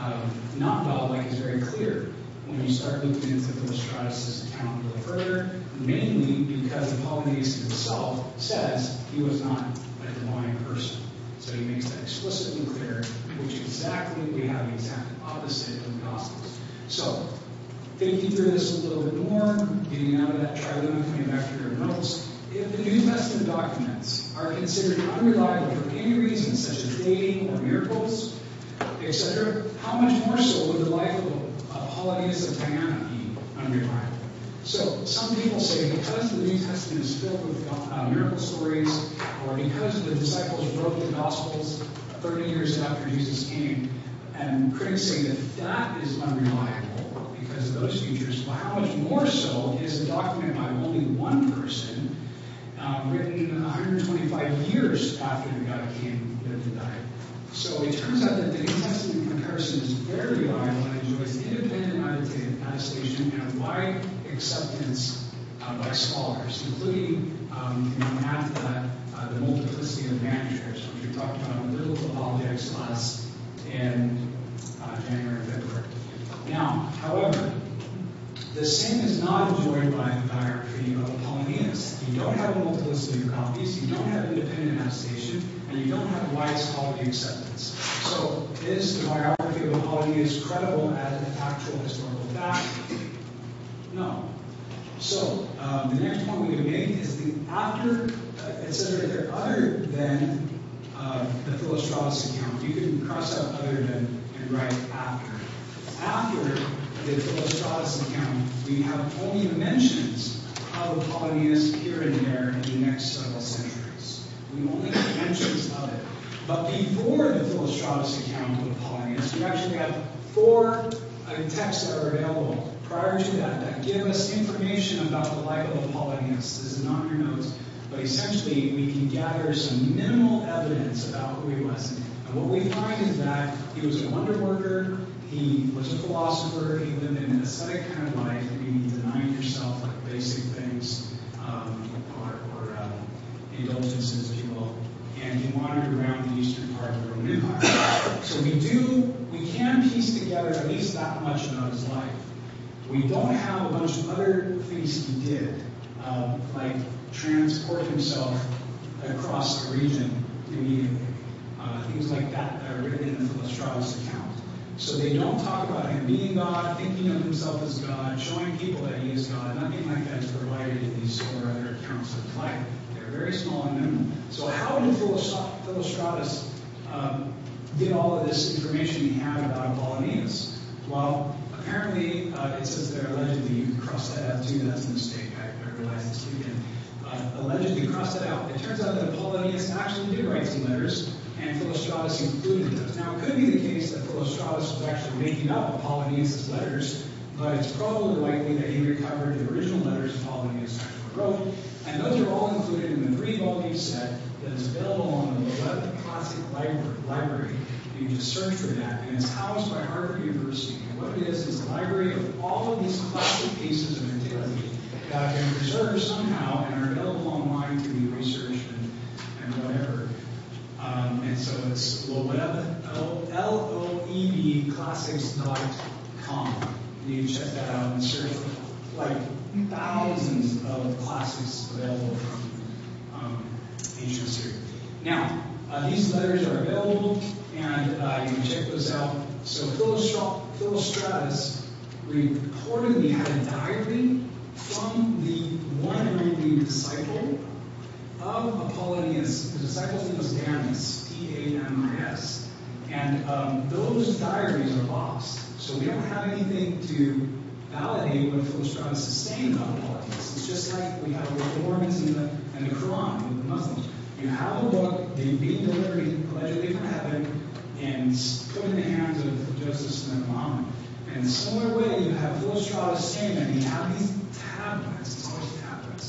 not godlike is very clear when you start looking into Philostratus' account a little further, mainly because Apollonius himself says he was not a divine person. So he makes that explicitly clear, which exactly we have the exact opposite of the Gospels. So, thinking through this a little bit more, getting out of that trilemma, coming back to your notes, if the New Testament documents are considered unreliable for any reason, such as dating or miracles, etc., how much more so would the life of Apollonius of Tyana be unreliable? So some people say because the New Testament is filled with miracle stories, or because the disciples wrote the Gospels 30 years after Jesus came, and critics say that that is unreliable because of those features, well, how much more so is a document by only one person written 125 years after the guy came, lived, and died. So it turns out that the New Testament comparison is very reliable and enjoys independent attestation and wide acceptance by scholars, including, you can add to that the multiplicity of managers, which we talked about in the biblical apologetics class in January and February. Now, however, the same is not enjoyed by the biography of Apollonius. You don't have a multiplicity of copies, you don't have independent attestation, and you don't have wide scholarly acceptance. So, is the biography of Apollonius credible as an actual historical fact? No. So, the next point we can make is it says right there, other than the Philostratus account. You can cross out other than and write after. After the Philostratus account, we have only mentions of Apollonius here and there in the next several centuries. We only have mentions of it. But before the Philostratus account of Apollonius, we actually have 4 texts that are available prior to that give us information about the life of Apollonius. This is not in your notes, but essentially we can gather some minimal evidence about who he was. And what we find is that he was a wonder worker, he was a philosopher, he lived an ascetic kind of life, meaning denying yourself like basic things or indulgences, if you will, and he wandered around the eastern part of the Roman Empire. So we can piece together at least that much about his life. We don't have a bunch of other things he did, like transport himself across a region immediately. Things like that are written in the Philostratus account. So they don't talk about him being God, thinking of himself as God, showing people that he is God. Nothing like that is provided in these 4 other accounts of his life. They're very small and minimal. So how did Philostratus get all of this information he had about Apollonius? Well, apparently, it says there allegedly, you can cross that out too, that's a mistake, I realized this weekend. Allegedly cross that out. It turns out that Apollonius actually did write some letters, and Philostratus included those. Now, it could be the case that Philostratus was actually making up Apollonius' letters, but it's probably likely that he recovered the original letters Apollonius actually wrote, and those are all included in the 3-volume set that is available on the Levitt Classic Library. You just search for that, and it's housed by Harvard University. And what it is a library of all of these classic pieces of antiquity that have been preserved somehow and are available online to be researched and whatever. And so it's Loeb, LOEBclassics.com. You can check that out and search for like thousands of classics available from ancient Syria. Now, these letters are available, and you can check those out. So Philostratus reportedly had a diary from the one and only disciple of Apollonius. The disciple's name was Damas, Damas. And those diaries are lost. So we don't have anything to validate what Philostratus is saying about Apollonius. It's just like we have with the Mormons and the Quran, with the Muslims. You have a book being delivered allegedly from heaven and put in the hands of Joseph Smith Muhammad. In a similar way, you have Philostratus saying that you have these tablets, it's always tablets,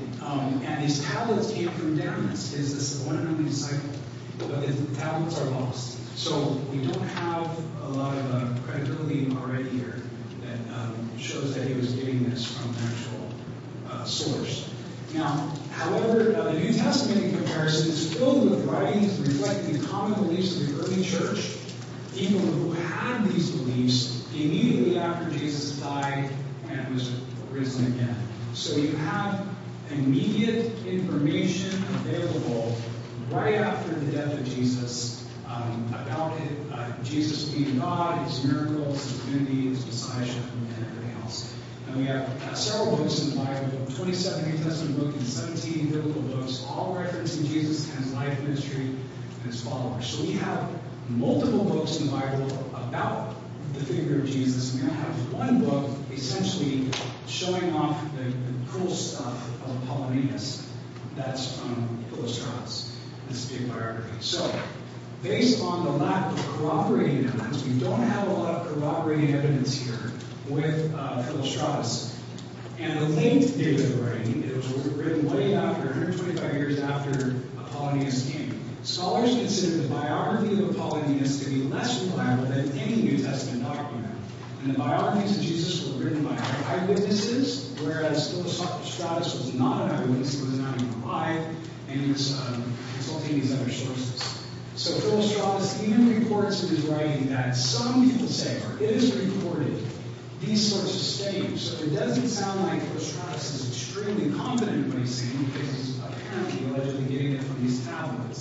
and these tablets came from Damas, is this one and only disciple, but the tablets are lost. So we don't have a lot of credibility already here that shows that he was getting this from an actual source. Now, however, the New Testament in comparison is filled with writings reflecting the common beliefs of the early church, people who had these beliefs immediately after Jesus died and was risen again. So you have immediate information available right after the death of Jesus about Jesus being God, his miracles, his divinity, his messiahship, and everything else. And we have several books in the Bible, 27 New Testament books and 17 biblical books, all referencing Jesus and his life, ministry, and his followers. So we have multiple books in the Bible about the figure of Jesus. We now have one book essentially showing off the cool stuff of Apollonius. That's from Philostratus. This big biography. So, based on the lack of corroborating evidence, we don't have a lot of corroborating evidence here with Philostratus. And the late date of the writing, it was written way after, 125 years after Apollonius came. Scholars consider the biography of Apollonius to be less reliable than any New Testament document. And the biographies of Jesus were written by eyewitnesses, whereas Philostratus was not an eyewitness, he was not even alive, and he was consulting these other sources. So Philostratus even reports in his writing that some people say, or it is reported, these sorts of sayings. So it doesn't sound like Philostratus is extremely confident in what he's saying, because he's apparently allegedly getting it from these tablets.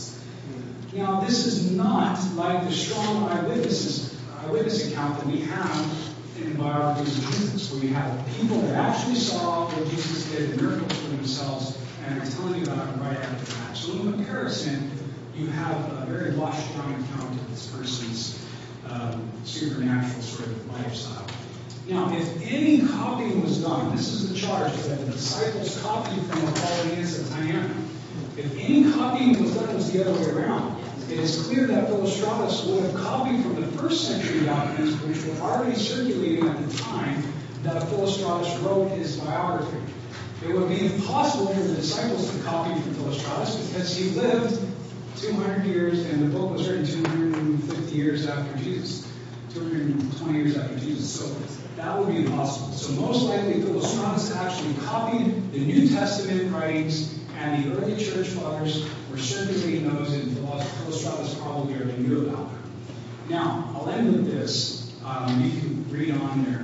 Now, this is not like the strong eyewitness account that we have in the biographies of Jesus, where you have people that actually saw what Jesus did, the miracles for themselves, and are telling you about it right after that. So in comparison, you have a very washed down account of this person's supernatural sort of lifestyle. Now, if any copying was done, this is the charge that the disciples copied from Apollonius at Tyana. If any copying was done, it was the other way around. It is clear that Philostratus would have copied from the first century documents, which were already circulating at the time that Philostratus wrote his biography. It would be impossible for the disciples to copy from Philostratus because he lived 200 years, and the book was written 250 years after Jesus, 220 years after Jesus. So that would be impossible. So most likely Philostratus actually copied the New Testament writings, and the early church fathers were circulating those, and Philostratus probably already knew about them. Now, I'll end with this. You can read on there.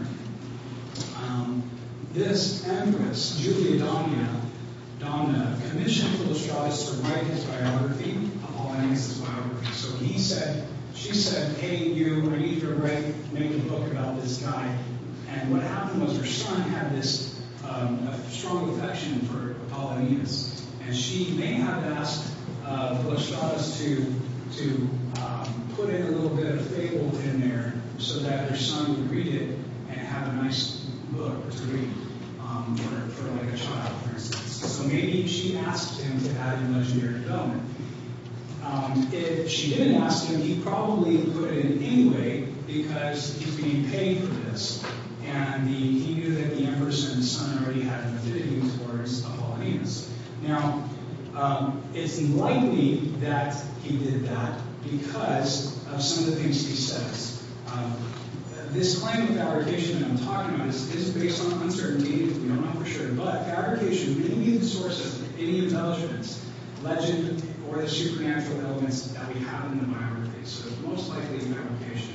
This empress, Julia Domna, commissioned Philostratus to write his biography, Apollonius' biography. So she said, hey, I need you to make a book about this guy. And what happened was her son had this a strong affection for Apollonius. And she may have asked Philostratus to put in a little bit of fable in there so that her son would read it and have a nice book to read for like a child, for instance. So maybe she asked him to add in legendary development. If she didn't ask him, he probably put it in anyway because he's being paid for this. And he knew that the empress and his son already had an affinity towards Apollonius. Now, it's likely that he did that because of some of the things he says. this claim of fabrication that I'm talking about is based on uncertainty. We don't know for sure. But fabrication may be the source of any embellishments, legend, or the supernatural elements that we have in the biography. So it's most likely fabrication.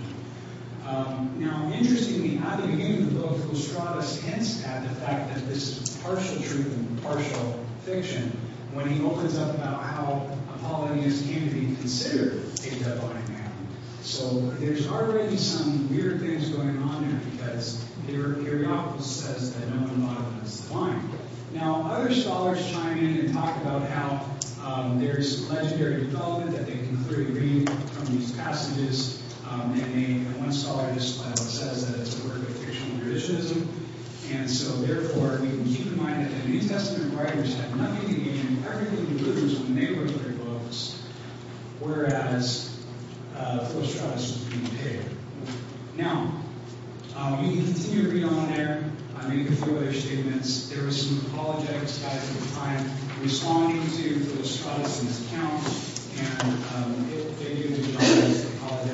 Now, interestingly, at the beginning of the book, Philostratus hints at the fact that this is partial truth and partial fiction when he opens up about how Apollonius came to be considered a divine man. So there's already some weird things going on there because Hierapolis says that no one thought of him as divine. Now, other scholars chime in and talk about how there's legendary development that they can clearly read from these passages. And one scholar just says that it's a work of fictional revisionism. And so, therefore, we can keep in mind that the New Testament writers had nothing to gain and everything to lose when they wrote their books, whereas Philostratus was being paid. Now, we can continue to read on there. I make a few other statements. There were some apologetics guys at the time responding to Philostratus in his account, and they did a job as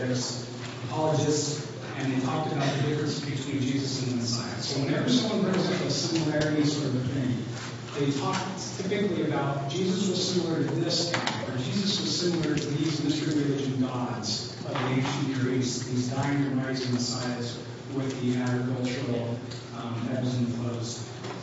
apologists, and they talked about the difference between Jesus and the Messiah. So whenever someone brings up a similarity sort of a thing, they talk typically about Jesus was similar to this guy, or Jesus was similar to these mystery religion gods of the ancient Near East, these dying and rising messiahs with the agricultural ebbs and flows.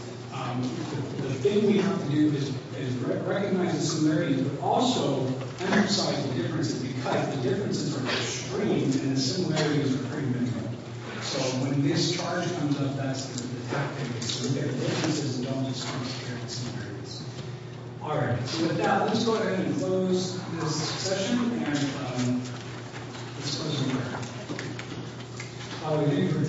The thing we have to do is recognize the similarities, but also emphasize the differences, because the differences are extreme and the similarities are pretty minimal. So when this charge comes up, that's the tactic. So we get the differences and don't just compare the similarities. All right. So with that, let's go ahead and close this session and let's close in prayer. Father, we thank you for